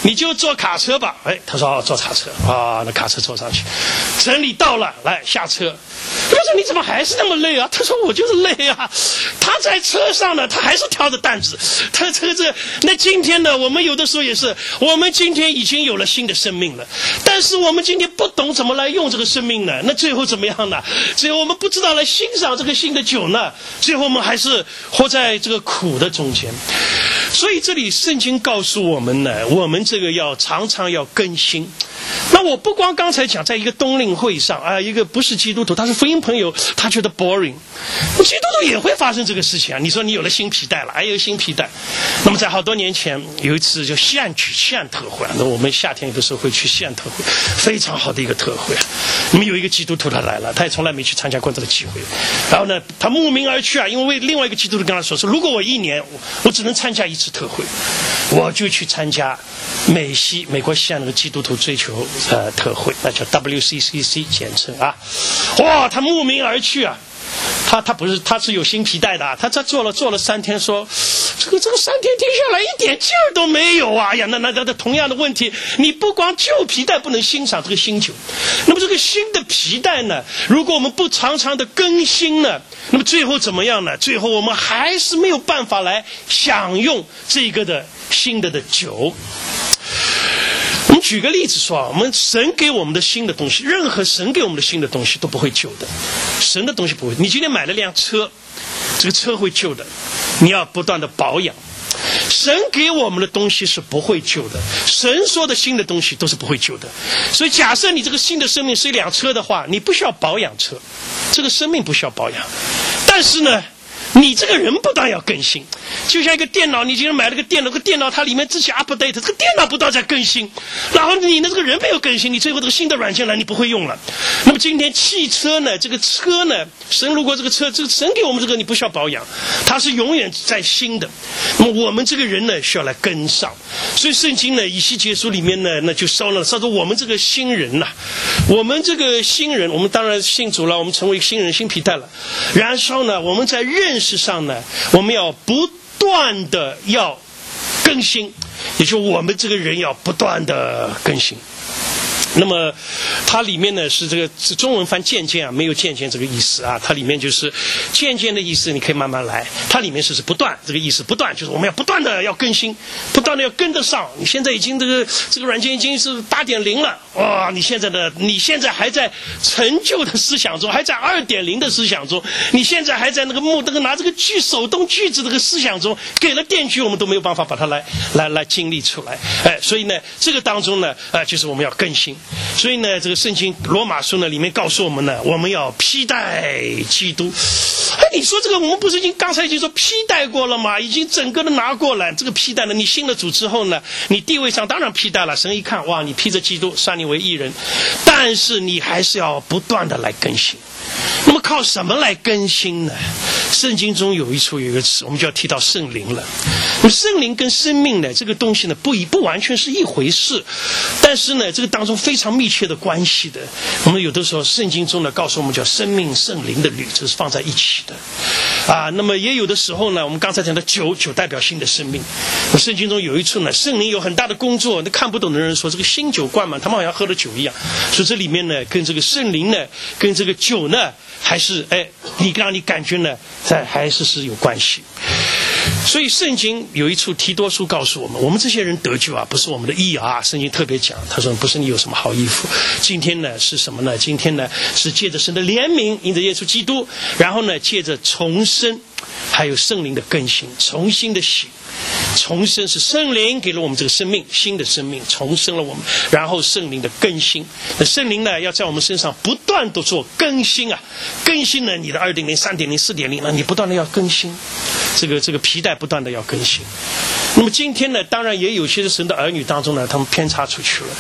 你就坐卡车吧。哎，他说坐卡车啊，那卡车坐上去，真理到了，来下车。我说你怎么还是那么累啊？他说我就是累啊。他在车上呢，他还是挑着担子。他那今天呢，我们有的时候也是，我们今天已经有了新的生命了，但是我们今天不懂怎么来用这个生命呢？那最后怎么样呢？最后我们不知道来欣赏这个新的酒呢，最后我们还是活在这个苦的中间。所以这里圣经告诉我们呢，我们这个要常常要更新。那我不光刚才讲，在一个冬令会上啊，一个不是基督徒，他是福音朋友，他觉得 boring。基督徒也会发生这个事情啊！你说你有了新皮带了，哎，有新皮带。那么在好多年前有一次就西岸特会，那我们夏天有的时候会去西岸特会，非常好的一个特会。那么有一个基督徒他来了，他也从来没去参加过这个聚会。然后呢，他慕名而去啊，因为另外一个基督徒跟他说，如果我一年我只能参加一次特会，我就去参加美国西岸那个基督徒追求特会，那叫 WCCC 简称啊。哇，他慕名而去啊。他是有新皮带的，他做了3天，说这个3天听下来一点劲儿都没有啊！呀，那同样的问题，你不光旧皮带不能欣赏这个新酒，那么这个新的皮带呢，如果我们不常常的更新呢，那么最后怎么样呢？最后我们还是没有办法来享用这个的新的酒。我们举个例子说啊，我们神给我们的新的东西，任何神给我们的新的东西都不会旧的，神的东西不会。你今天买了辆车，这个车会旧的，你要不断的保养。神给我们的东西是不会旧的，神说的新的东西都是不会旧的。所以假设你这个新的生命是一辆车的话，你不需要保养车，这个生命不需要保养。但是呢，你这个人不断要更新，就像一个电脑，你今天买了个电脑，这个电脑它里面自己 update， 这个电脑不断在更新，然后你的这个人没有更新，你最后这个新的软件来你不会用了。那么今天汽车呢，这个车呢，神如果这个神给我们这个你不需要保养，它是永远在新的。那么我们这个人呢需要来跟上，所以圣经呢以西结书里面呢，那就说我们这个新人呐，我们这个新人，我们当然信主了，我们成为新人新皮带了，然后呢我们在认识上呢，我们要不断的要更新，也就我们这个人要不断的更新。那么它里面呢是这个中文翻渐渐啊，没有渐渐这个意思啊，它里面就是渐渐的意思，你可以慢慢来。它里面是不断这个意思，不断就是我们要不断的要更新，不断的要跟得上。你现在已经这个软件已经是 8.0 了，哇！你现在还在陈旧的思想中，还在 2.0 的思想中，你现在还在那个拿这个手动锯子这个思想中，给了电锯我们都没有办法把它来经历出来。所以呢，这个当中呢，就是我们要更新。所以呢，这个圣经罗马书呢里面告诉我们呢，我们要披戴基督。你说这个我们不是刚才已经说披戴过了吗？已经整个的拿过来。这个披戴呢，你信了主之后呢，你地位上当然披戴了。神一看，哇，你披着基督，算你为义人。但是你还是要不断的来更新。那么靠什么来更新呢？圣经中有一个词，我们就要提到圣灵了。那么圣灵跟生命呢，这个东西呢不完全是一回事，但是呢这个当中非常密切的关系的。我们有的时候圣经中呢告诉我们叫生命圣灵的律，这是放在一起的啊。那么也有的时候呢，我们刚才讲的酒代表新的生命。圣经中有一处呢，圣灵有很大的工作，那看不懂的人说这个新酒灌满，他们好像喝了酒一样。所以这里面呢跟这个圣灵呢跟这个酒呢还是让你感觉呢还是有关系。所以圣经有一处提多书告诉我们，我们这些人得救啊不是我们的义啊，圣经特别讲，他说不是你有什么好衣服，今天呢是什么呢？今天呢是借着神的怜悯，因着耶稣基督，然后呢借着重生，还有圣灵的更新，重新的洗。重生是圣灵给了我们这个生命，新的生命重生了我们，然后圣灵的更新。那圣灵呢要在我们身上不断的做更新啊，更新呢你的 2.0 3.0 4.0 呢，你不断的要更新，这个皮带不断的要更新。那么今天呢当然也有些神的儿女当中呢，他们偏差出去了，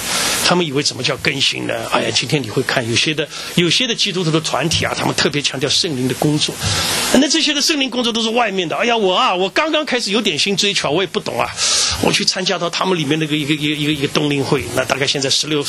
他们以为怎么叫更新呢？哎呀，今天你会看有些的基督徒的团体啊，他们特别强调圣灵的工作。那这些的圣灵工作都是外面的。哎呀，我刚刚开始有点新追求，我也不懂啊。我去参加到他们里面那个一个冬令会，那大概现在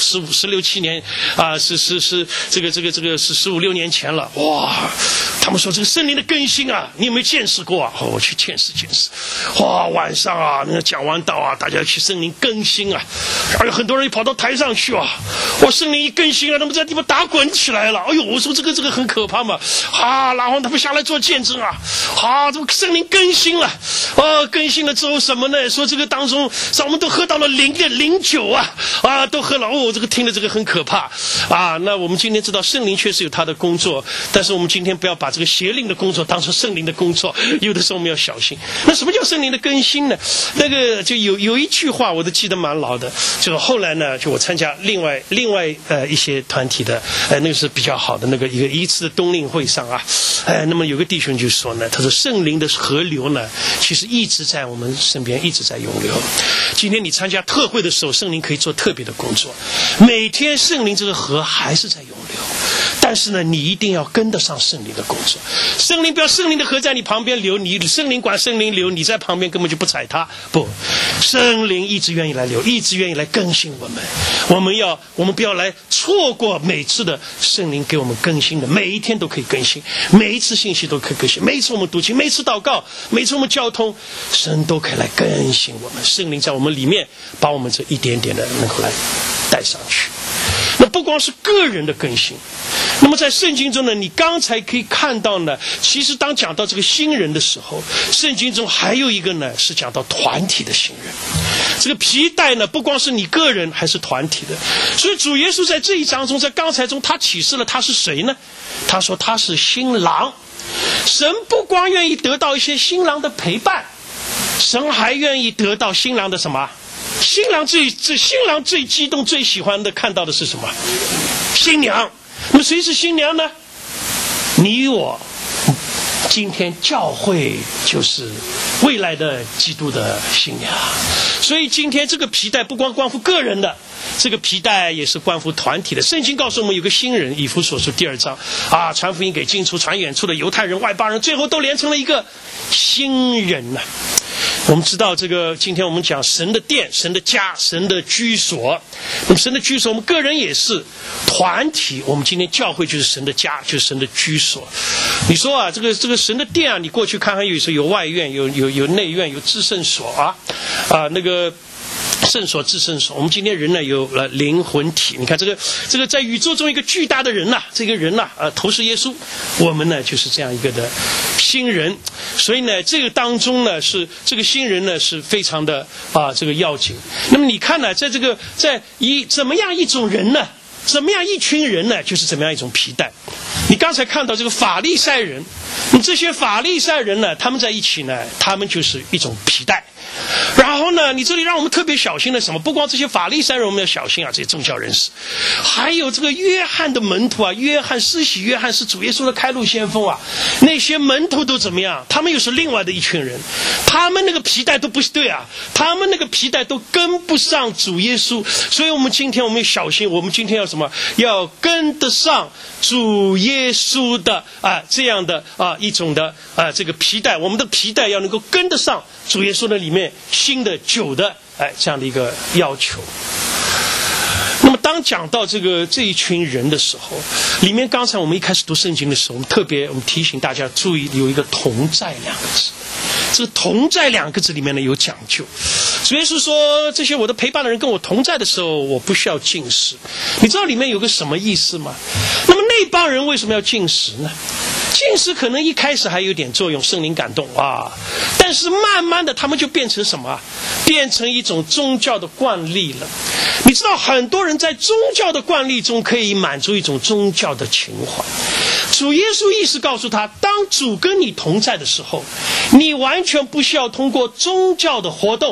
16、17年啊，是这个是15、16年前了。哇，他们说这个圣灵的更新啊，你有没有见识过啊？我去见识。哇，晚上啊，那讲完道啊，大家去圣灵更新啊，而有很多人跑到台上去啊，哇，圣灵一更新啊，他们在地方打滚起来了。哎呦，我说这个很可怕嘛，啊，然后他们下来做见证啊，这个圣灵更新了，更新了之后什么呢？说这个当中，我们都喝到了零酒啊，都喝了。这个听了这个很可怕啊。那我们今天知道圣灵确实有他的工作，但是我们今天不要把这个邪灵的工作当成圣灵的工作，有的时候我们要小心。那什么叫圣灵的更新呢？那个就有一句话我都记得蛮牢的，就是后来呢，就我参加另外一些团体的那个是比较好的那个一次的冬令会上啊，那么有个弟兄就说呢，他说圣灵的河流呢，其实一直在我们身边，一直在涌流。今天你参加特会的时候，圣灵可以做特别的工作，每天圣灵这个河还是在涌流。但是呢，你一定要跟得上圣灵的工作。圣灵不要圣灵的河在你旁边流，你圣灵管圣灵流，你在旁边根本就不踩它。不，圣灵一直愿意来流，一直愿意来更新我们。我们不要来错过每次的圣灵给我们更新的，每一天都可以更新，每一次信息都可以更新，每一次我们读经，每一次祷告，每一次我们交通，神都可以来更新我们。圣灵在我们里面，把我们这一点点的能够来带上去。那不光是个人的更新，那么在圣经中呢，你刚才可以看到呢，其实当讲到这个新人的时候，圣经中还有一个呢是讲到团体的新人。这个皮带呢，不光是你个人，还是团体的。所以主耶稣在这一章中，在刚才中，他启示了他是谁呢？他说他是新郎。神不光愿意得到一些新郎的陪伴，神还愿意得到新郎的什么？新郎最激动、最喜欢的看到的是什么？新娘。那么谁是新娘呢？你我。今天教会就是未来的基督的新娘，所以今天这个皮带不光关乎个人的，这个皮带也是关乎团体的。圣经告诉我们有个新人，以弗所书2章啊，传福音给近处传远处的犹太人外邦人，最后都连成了一个新人啊。我们知道这个，今天我们讲神的殿、神的家、神的居所。那么神的居所，我们个人也是团体。我们今天教会就是神的家，就是神的居所。你说啊，这个神的殿啊，你过去看看，有时候有外院，有内院，有至圣所那个。圣所至圣所，我们今天人呢有了灵魂体。你看这个在宇宙中一个巨大的人呐，这个人呐头是耶稣，我们呢就是这样一个的新人。所以呢，这个当中呢是这个新人呢是非常的这个要紧。那么你看呢，在怎么样一种人呢？怎么样一群人呢？就是怎么样一种皮带。你刚才看到这个法利赛人，这些法利赛人呢，他们在一起呢，他们就是一种皮带。然后呢，你这里让我们特别小心的什么？不光这些法利赛人我们要小心啊，这些宗教人士，还有这个约翰的门徒啊，施洗约翰是主耶稣的开路先锋啊，那些门徒都怎么样？他们又是另外的一群人，他们那个皮带都不对啊，他们那个皮带都跟不上主耶稣。所以我们今天我们要小心，我们今天要什么？要跟得上主耶稣的这样的一种的这个皮带，我们的皮带要能够跟得上主耶稣的里面新的旧的这样的一个要求。那么当讲到这一群人的时候，里面刚才我们一开始读圣经的时候，我们提醒大家注意有一个同在两个字。这个同在两个字里面呢有讲究。主耶稣说，这些我的陪伴的人跟我同在的时候，我不需要禁食。你知道里面有个什么意思吗？那么那帮人为什么要禁食呢？禁食可能一开始还有点作用，圣灵感动但是慢慢的他们就变成什么？变成一种宗教的惯例了。你知道很多人在宗教的惯例中可以满足一种宗教的情怀。主耶稣意思告诉他，当主跟你同在的时候，你完全不需要通过宗教的活动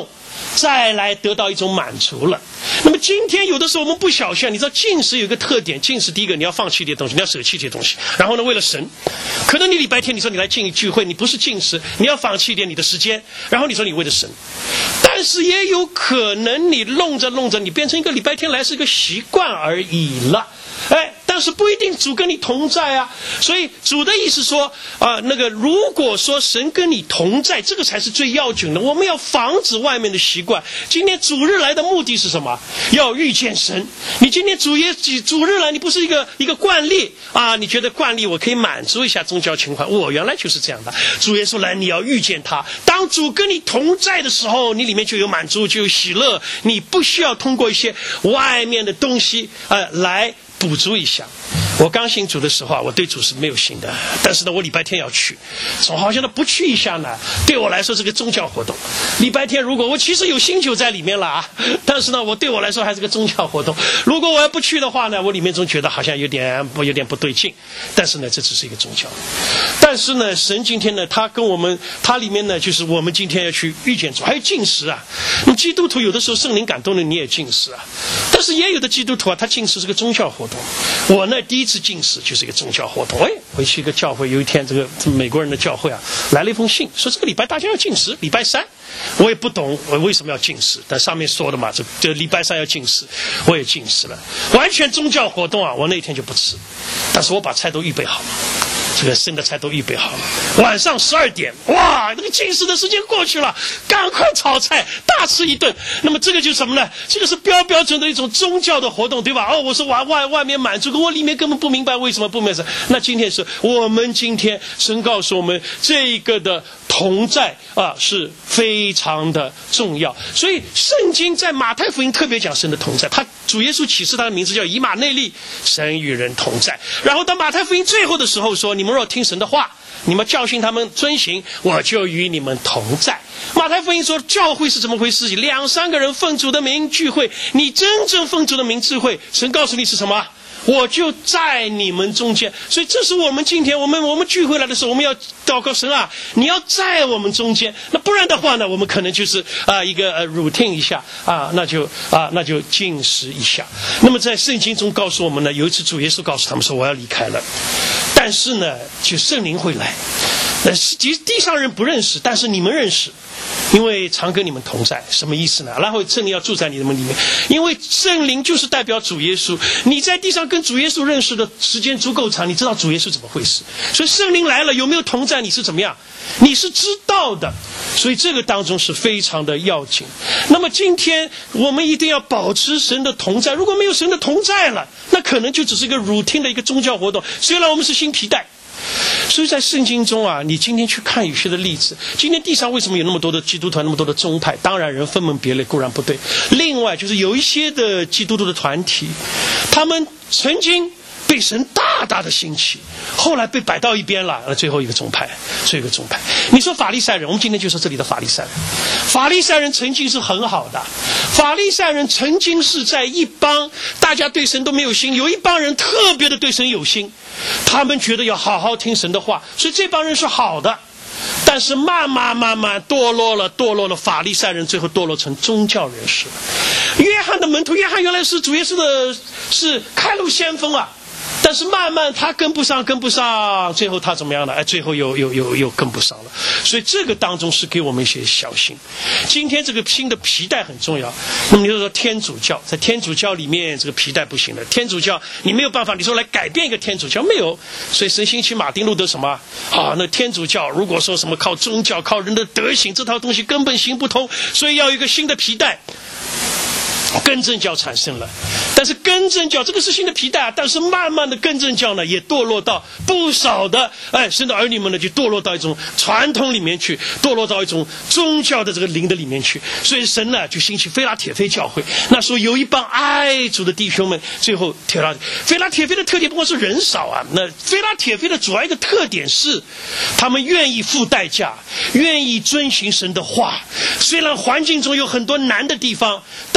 再来得到一种满足了。那么今天有的时候我们不小心，你知道禁食有一个特点，禁食第一个你要放弃一点东西，你要舍弃一点东西，然后呢为了神，可能你礼拜天你说你来聚会，你不是禁食，你要放弃一点你的时间，然后你说你为了神，但是也有可能你弄着弄着你变成一个礼拜天来是一个习惯而已了。但是不一定主跟你同在啊，所以主的意思说如果说神跟你同在，这个才是最要紧的。我们要防止外面的习惯。今天主日来的目的是什么？要遇见神。你今天主日来，你不是一个惯例啊？你觉得惯例我可以满足一下宗教情怀？我原来就是这样的。主耶稣来，你要遇见他。当主跟你同在的时候，你里面就有满足，就有喜乐。你不需要通过一些外面的东西来补足一下。我刚信主的时候我对主是没有信的，但是呢，我礼拜天要去，总好像不去一下呢，对我来说是个宗教活动。礼拜天如果我其实有新酒在里面了但是呢，对我来说还是个宗教活动。如果我要不去的话呢，我里面总觉得好像有点不对劲。但是呢，这只是一个宗教。但是呢，神今天呢，他里面呢，就是我们今天要去遇见主，还有禁食啊。基督徒有的时候圣灵感动了，你也禁食啊。但是也有的基督徒他禁食是个宗教活动。我呢，第一次禁食就是一个宗教活动。回去一个教会，有一天这个美国人的教会来了一封信，说这个礼拜大家要禁食，礼拜三。我也不懂我为什么要禁食，但上面说的嘛，这礼拜三要禁食，我也禁食了，完全宗教活动我那天就不吃，但是我把菜都预备好了。这个生的菜都预备好了，晚上12点，哇，那个禁食的时间过去了，赶快炒菜大吃一顿。那么这个就是什么呢？这个是标准的一种宗教的活动，对吧？我说外面满足，我里面根本不明白为什么不明白。那今天是我们今天神告诉我们，这个的同在是非常的重要。所以圣经在马太福音特别讲神的同在，主耶稣启示他的名字叫以马内利，神与人同在。然后到马太福音最后的时候说，你们若听神的话，你们教训他们遵行，我就与你们同在。马太福音说教会是怎么回事？2-3个人奉主的名聚会，你真正奉主的名聚会，神告诉你是什么？我就在你们中间。所以这是我们今天我们聚会来的时候，我们要祷告神你要在我们中间。那不然的话呢，我们可能就是一个routine 一下那就禁食一下。那么在圣经中告诉我们呢，有一次主耶稣告诉他们说，我要离开了，但是呢，就圣灵会来。地上人不认识，但是你们认识，因为常跟你们同在。什么意思呢？然后圣灵要住在你们里面，因为圣灵就是代表主耶稣。你在地上跟主耶稣认识的时间足够长，你知道主耶稣怎么回事。所以圣灵来了，有没有同在，你是怎么样，你是知道的。所以这个当中是非常的要紧。那么今天我们一定要保持神的同在，如果没有神的同在了，那可能就只是一个 routine 的一个宗教活动。虽然我们是新皮带，所以在圣经中你今天去看有些的例子。今天地上为什么有那么多的基督团，那么多的宗派？当然人分门别类固然不对，另外就是有一些的基督徒的团体，他们曾经被神大大的兴起，后来被摆到一边了，最后一个宗派。你说法利赛人，我们今天就说这里的法利赛人。法利赛人曾经是很好的，法利赛人曾经是在一帮大家对神都没有心，有一帮人特别的对神有心，他们觉得要好好听神的话，所以这帮人是好的。但是慢慢堕落了，法利赛人最后堕落成宗教人士了。约翰的门徒，约翰原来是主耶稣的是开路先锋但是慢慢他跟不上，最后他怎么样了？最后又跟不上了。所以这个当中是给我们一些小心。今天这个新的皮带很重要。那么你就说天主教，在天主教里面这个皮带不行了。天主教你没有办法，你说来改变一个天主教没有。所以神兴起马丁路德什么那天主教如果说什么靠宗教靠人的德行，这套东西根本行不通，所以要有一个新的皮带。更正教产生了，但是更正教这个是新的皮带但是慢慢的更正教呢也堕落到不少的神的儿女们呢就堕落到一种传统里面去，堕落到一种宗教的这个灵的里面去。所以神呢就兴起菲拉铁非教会，那时候有一帮爱主的弟兄们，最后菲拉铁非的特点不光是人少那菲拉铁非的主要一个特点是他们愿意付代价，愿意遵行神的话，虽然环境中有很多难的地方，但是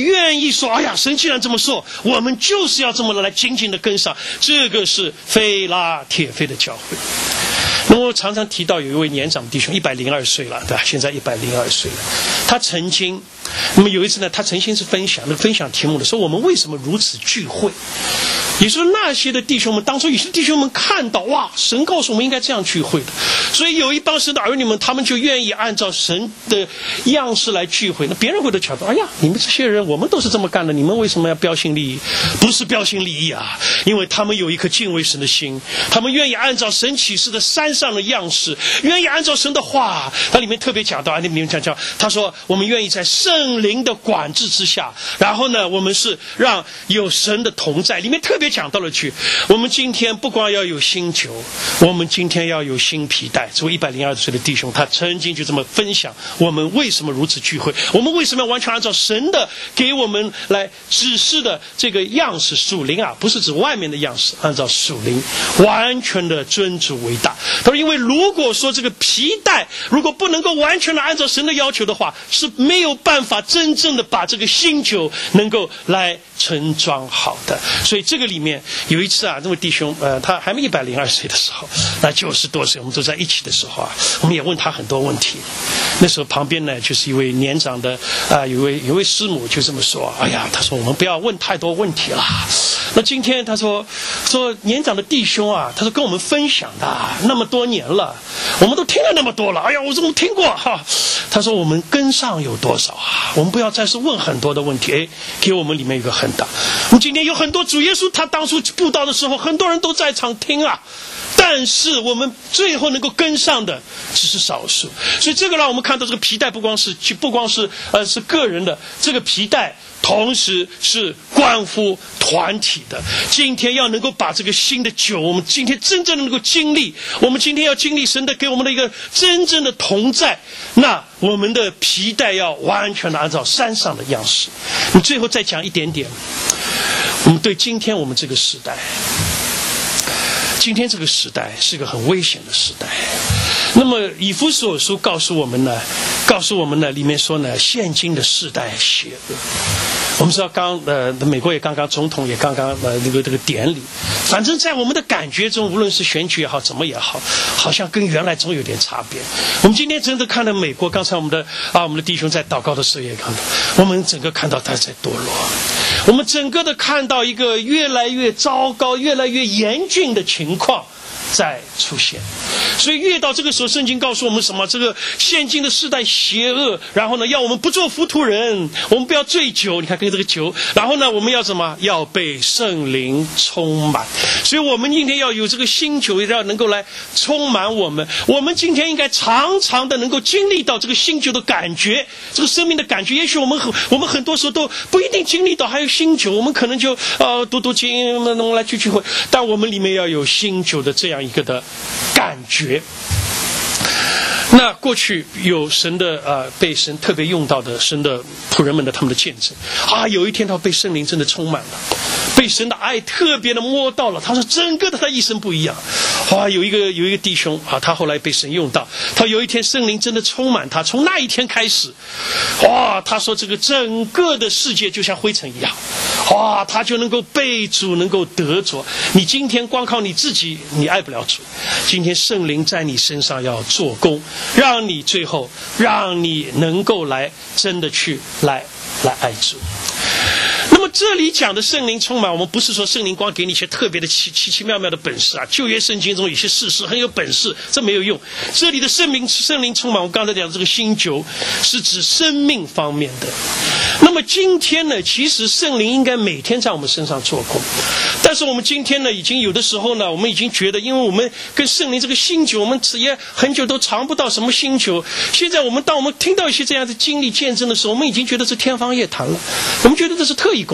愿意说，哎呀，神既然这么说，我们就是要这么来紧紧的跟上。这个是非拉铁非的教会。那么我常常提到有一位年长弟兄，102岁了，对吧？现在102岁了。他曾经，那么有一次呢，他曾经是分享题目的，说我们为什么如此聚会？也就是那些的弟兄们，当初有些弟兄们看到，哇，神告诉我们应该这样聚会的，所以有一帮神的儿女们，他们就愿意按照神的样式来聚会。那别人会都瞧到，哎呀，你们这些人，我们都是这么干的，你们为什么要标新立异？不是标新立异啊，因为他们有一颗敬畏神的心，他们愿意按照神启示的山上的样式，愿意按照神的话。它里面特别讲到，里面讲，他说我们愿意在圣灵的管制之下，然后呢，我们是让有神的同在。里面特别讲到了句，我们今天不光要有新酒，我们今天要有新皮带。这位102岁的弟兄，他曾经就这么分享我们为什么如此聚会，我们为什么要完全按照神的给我们来指示的这个样式，属灵啊，不是指外面的样式，按照属灵完全的尊主为大。他说，因为如果说这个皮带如果不能够完全的按照神的要求的话，是没有办法真正的把这个新酒能够来盛装好的。所以这个里面有一次啊，这位弟兄他还没102岁的时候，那90多岁，我们都在一起的时候啊，我们也问他很多问题。那时候旁边呢就是一位年长的有一位师母就这么说，哎呀，他说我们不要问太多问题了。那今天他说年长的弟兄啊，他说跟我们分享的那么多年了，我们都听了那么多了，哎呀，我怎么听过哈？他说我们跟上有多少啊？我们不要再是问很多的问题，给我们里面一个很大。我们今天有很多主耶稣他当初布道的时候，很多人都在场听啊，但是我们最后能够跟上的只是少数。所以这个让我们看到这个皮带不光是是个人的，这个皮带同时是关乎团体的。今天要能够把这个新的酒，我们今天真正的能够经历，我们今天要经历神的给我们的一个真正的同在，那我们的皮带要完全的按照山上的样式。你最后再讲一点点，我们对今天我们这个时代，今天这个时代是一个很危险的时代。那么以弗所书告诉我们呢，里面说呢，现今的世代邪恶。我们知道美国也刚刚总统也刚刚这个典礼，反正在我们的感觉中，无论是选举也好，怎么也好，好像跟原来总有点差别。我们今天真的看到美国，刚才我们的弟兄在祷告的时候也看到，我们整个看到他在堕落，我们整个的看到一个越来越糟糕、越来越严峻的情况在出现。所以越到这个时候，圣经告诉我们什么？这个现今的世代邪恶，然后呢，要我们不做糊涂人，我们不要醉酒，你看跟这个酒，然后呢，我们要什么？要被圣灵充满。所以我们今天要有这个新酒，要能够来充满我们。我们今天应该常常的能够经历到这个新酒的感觉，这个生命的感觉。也许我们很多时候都不一定经历到还有新酒，我们可能就读经，弄来聚会，但我们里面要有新酒的这样一个的感觉。那过去有神的被神特别用到的神的仆人们的他们的见证啊，有一天他被圣灵真的充满了，被神的爱特别的摸到了，他说整个的他一生不一样。有一个弟兄啊，他后来被神用到，他有一天圣灵真的充满他，从那一天开始，他说这个整个的世界就像灰尘一样，他就能够被主能够得着。你今天光靠你自己，你爱不了主。今天圣灵在你身上要做工，让你最后让你能够来真的去来爱主。那么这里讲的圣灵充满，我们不是说圣灵光给你一些特别的奇妙的本事啊。旧约圣经中有些事实很有本事，这没有用。这里的圣灵充满，我刚才讲的这个新酒是指生命方面的。那么今天呢，其实圣灵应该每天在我们身上做工，但是我们今天呢，已经有的时候呢，我们已经觉得，因为我们跟圣灵这个新酒，我们也很久都尝不到什么新酒。现在当我们听到一些这样的经历见证的时候，我们已经觉得是天方夜谭了，我们觉得这是特异功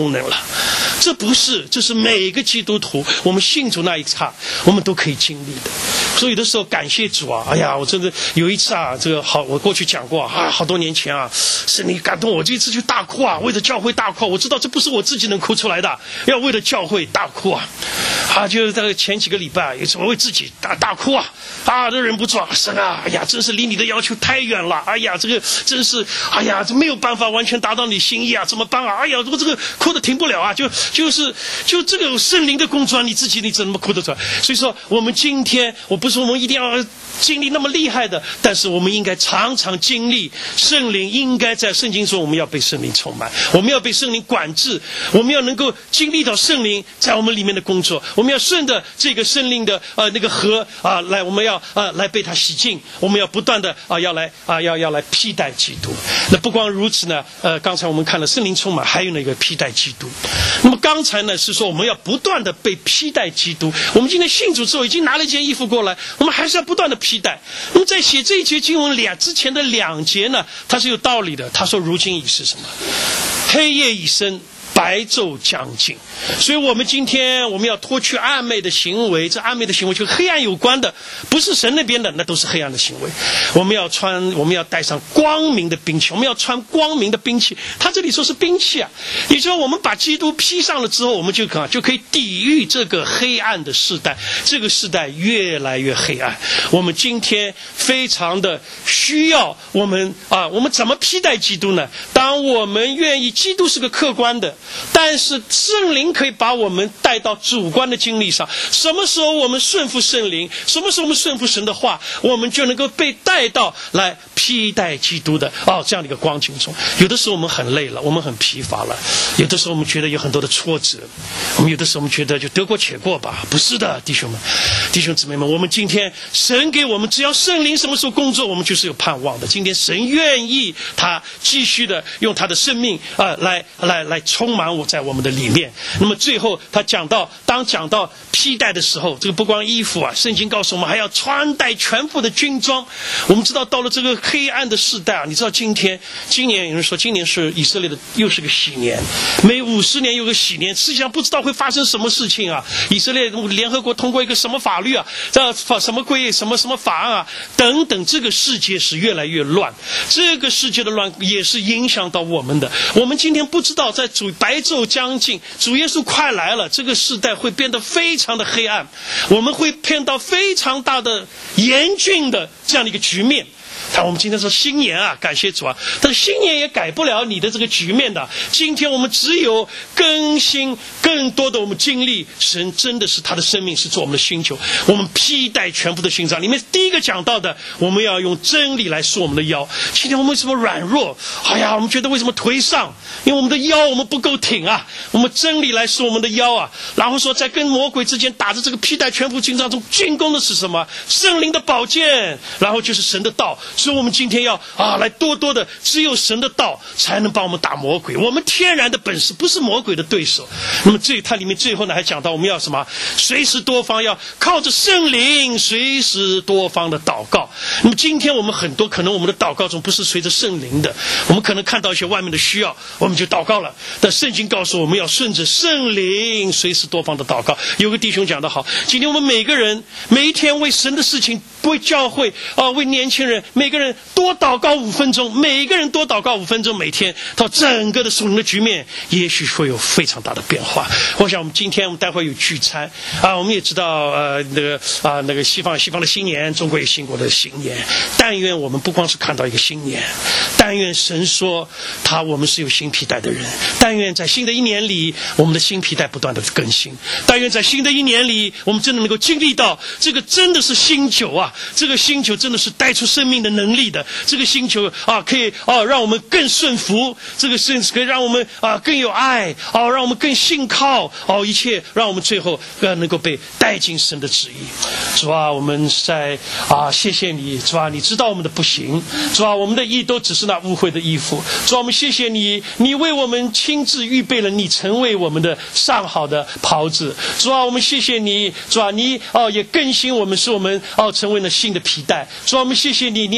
功能了。这不是，这是每个基督徒我们信主那一刹我们都可以经历的。所以有的时候感谢主啊，哎呀，我真的有一次啊，这个好，我过去讲过啊，好多年前啊，圣灵感动我，这一次就大哭啊，为了教会大哭，我知道这不是我自己能哭出来的，要为了教会大哭啊，就是在前几个礼拜，有时候为自己大哭啊，都忍不住啊，神啊，哎呀，真是离你的要求太远了，哎呀，这个真是，哎呀，这没有办法完全达到你心意啊，怎么办啊？哎呀，我这个哭得停不了啊，就这个圣灵的工作，你怎么哭得出来？所以说，我们今天，我不是我们一定要经历那么厉害的，但是我们应该常常经历圣灵，应该在圣经中我们要被圣灵充满，我们要被圣灵管制，我们要能够经历到圣灵在我们里面的工作，我们要顺着这个圣灵的那个河来，我们要来被它洗净，我们要不断的要来披戴基督。那不光如此呢，刚才我们看了圣灵充满，还有那个披戴基督。那么刚才呢是说我们要不断的被披戴基督，我们今天信主之后已经拿了一件衣服过来，我们还是要不断的披戴。那么在写这一节经文之前的2节呢，它是有道理的。他说如今已是什么？黑夜已深，白昼将近。所以我们今天我们要脱去暧昧的行为，这暧昧的行为就黑暗有关的，不是神那边的，那都是黑暗的行为。我们要带上光明的兵器，我们要穿光明的兵器。他这里说是兵器啊，也就是我们把基督披上了之后，我们就可以抵御这个黑暗的世代。这个世代越来越黑暗，我们今天非常的需要我们怎么披戴基督呢？当我们愿意，基督是个客观的，但是圣灵可以把我们带到主观的经历上。什么时候我们顺服圣灵，什么时候我们顺服神的话，我们就能够被带到来披戴基督的这样的一个光景中。有的时候我们很累了，我们很疲乏了，有的时候我们觉得有很多的挫折，有的时候我们觉得就得过且过吧。不是的，弟兄姊妹们，我们今天神给我们，只要圣灵什么时候工作，我们就是有盼望的。今天神愿意他继续的用他的生命来充满在我们的里面。那么最后他讲到披戴的时候，这个不光衣服啊，圣经告诉我们还要穿戴全副的军装。我们知道到了这个黑暗的时代啊，你知道今年有人说今年是以色列的又是个喜年，每50年有个喜年，实际上不知道会发生什么事情啊。以色列联合国通过一个什么法律啊，什么法案啊等等，这个世界是越来越乱，这个世界的乱也是影响到我们的。我们今天不知道在白昼将近，主耶稣快来了，这个世代会变得非常的黑暗，我们会碰到非常大的严峻的这样的一个局面。我们今天说新年啊，感谢主啊，但是新年也改不了你的这个局面的。今天我们只有更新更多的我们经历神真的是他的生命是做我们的新酒，我们披戴全部的勋章。里面第一个讲到的，我们要用真理来束我们的腰。今天我们为什么软弱？我们觉得为什么颓丧？因为我们的腰我们不够挺啊，我们真理来束我们的腰啊。然后说在跟魔鬼之间打着这个披戴全副军装中，进攻的是什么？圣灵的宝剑，然后就是神的道。所以我们今天要来多多的，只有神的道才能帮我们打魔鬼。我们天然的本事不是魔鬼的对手。那么它里面最后呢还讲到我们要什么？随时多方要靠着圣灵，随时多方的祷告。那么今天我们很多可能我们的祷告中不是随着圣灵的，我们可能看到一些外面的需要，我们就祷告了。但圣经告诉我们要顺着圣灵，随时多方的祷告。有个弟兄讲得好，今天我们每个人每一天为神的事情，为教会为年轻人，每个人多祷告5分钟，每个人多祷告5分钟，每天到整个的属灵的局面也许会有非常大的变化。我想我们今天我们待会有聚餐我们也知道那个西方的新年，中国也新国的新年。但愿我们不光是看到一个新年，但愿神说我们是有新皮带的人，但愿在新的一年里我们的新皮带不断的更新，但愿在新的一年里我们真的能够经历到这个真的是新酒啊，这个新酒真的是带出生命的能力的，这个新酒可以让我们更顺服，这个甚至可以让我们更有爱让我们更信靠一切让我们最后能够被带进神的旨意。主啊，我们在谢谢你，主啊，你知道我们的不行，主啊，我们的义都只是那污秽的衣服，主啊，我们谢谢你，你为我们亲自预备了你成为我们的上好的袍子。主啊，我们谢谢你，主啊，你也更新我们，使我们成为了新的皮带。主啊，我们谢谢你，你也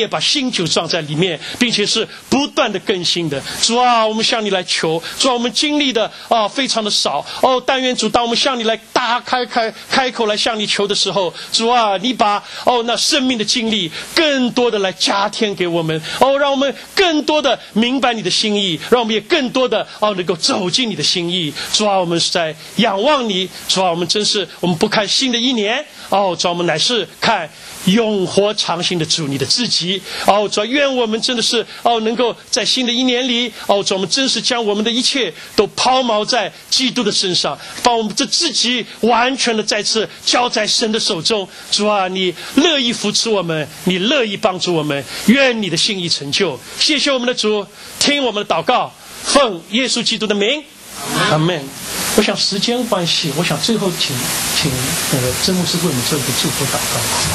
也把新酒装在里面，并且是不断的更新的。主啊，我们向你来求，主啊，我们经历的非常的少哦，但愿主，当我们向你来开口来向你求的时候，主啊，你把那生命的经历更多的来加添给我们哦，让我们更多的明白你的心意，让我们也更多的能够走进你的心意。主啊，我们是在仰望你，主啊，我们真是我们不看新的一年主啊，我们乃是看永活长新的主你的自己主啊，愿我们真的是能够在新的一年里主啊，我们真是将我们的一切都抛锚在基督的身上，把我们的自己完全的再次交在神的手中。主啊，你乐意扶持我们，你乐意帮助我们，愿你的心意成就。谢谢我们的主，听我们的祷告，奉耶稣基督的名，阿们。我想时间关系，我想最后请曾牧师为我们做一个祝福祷告。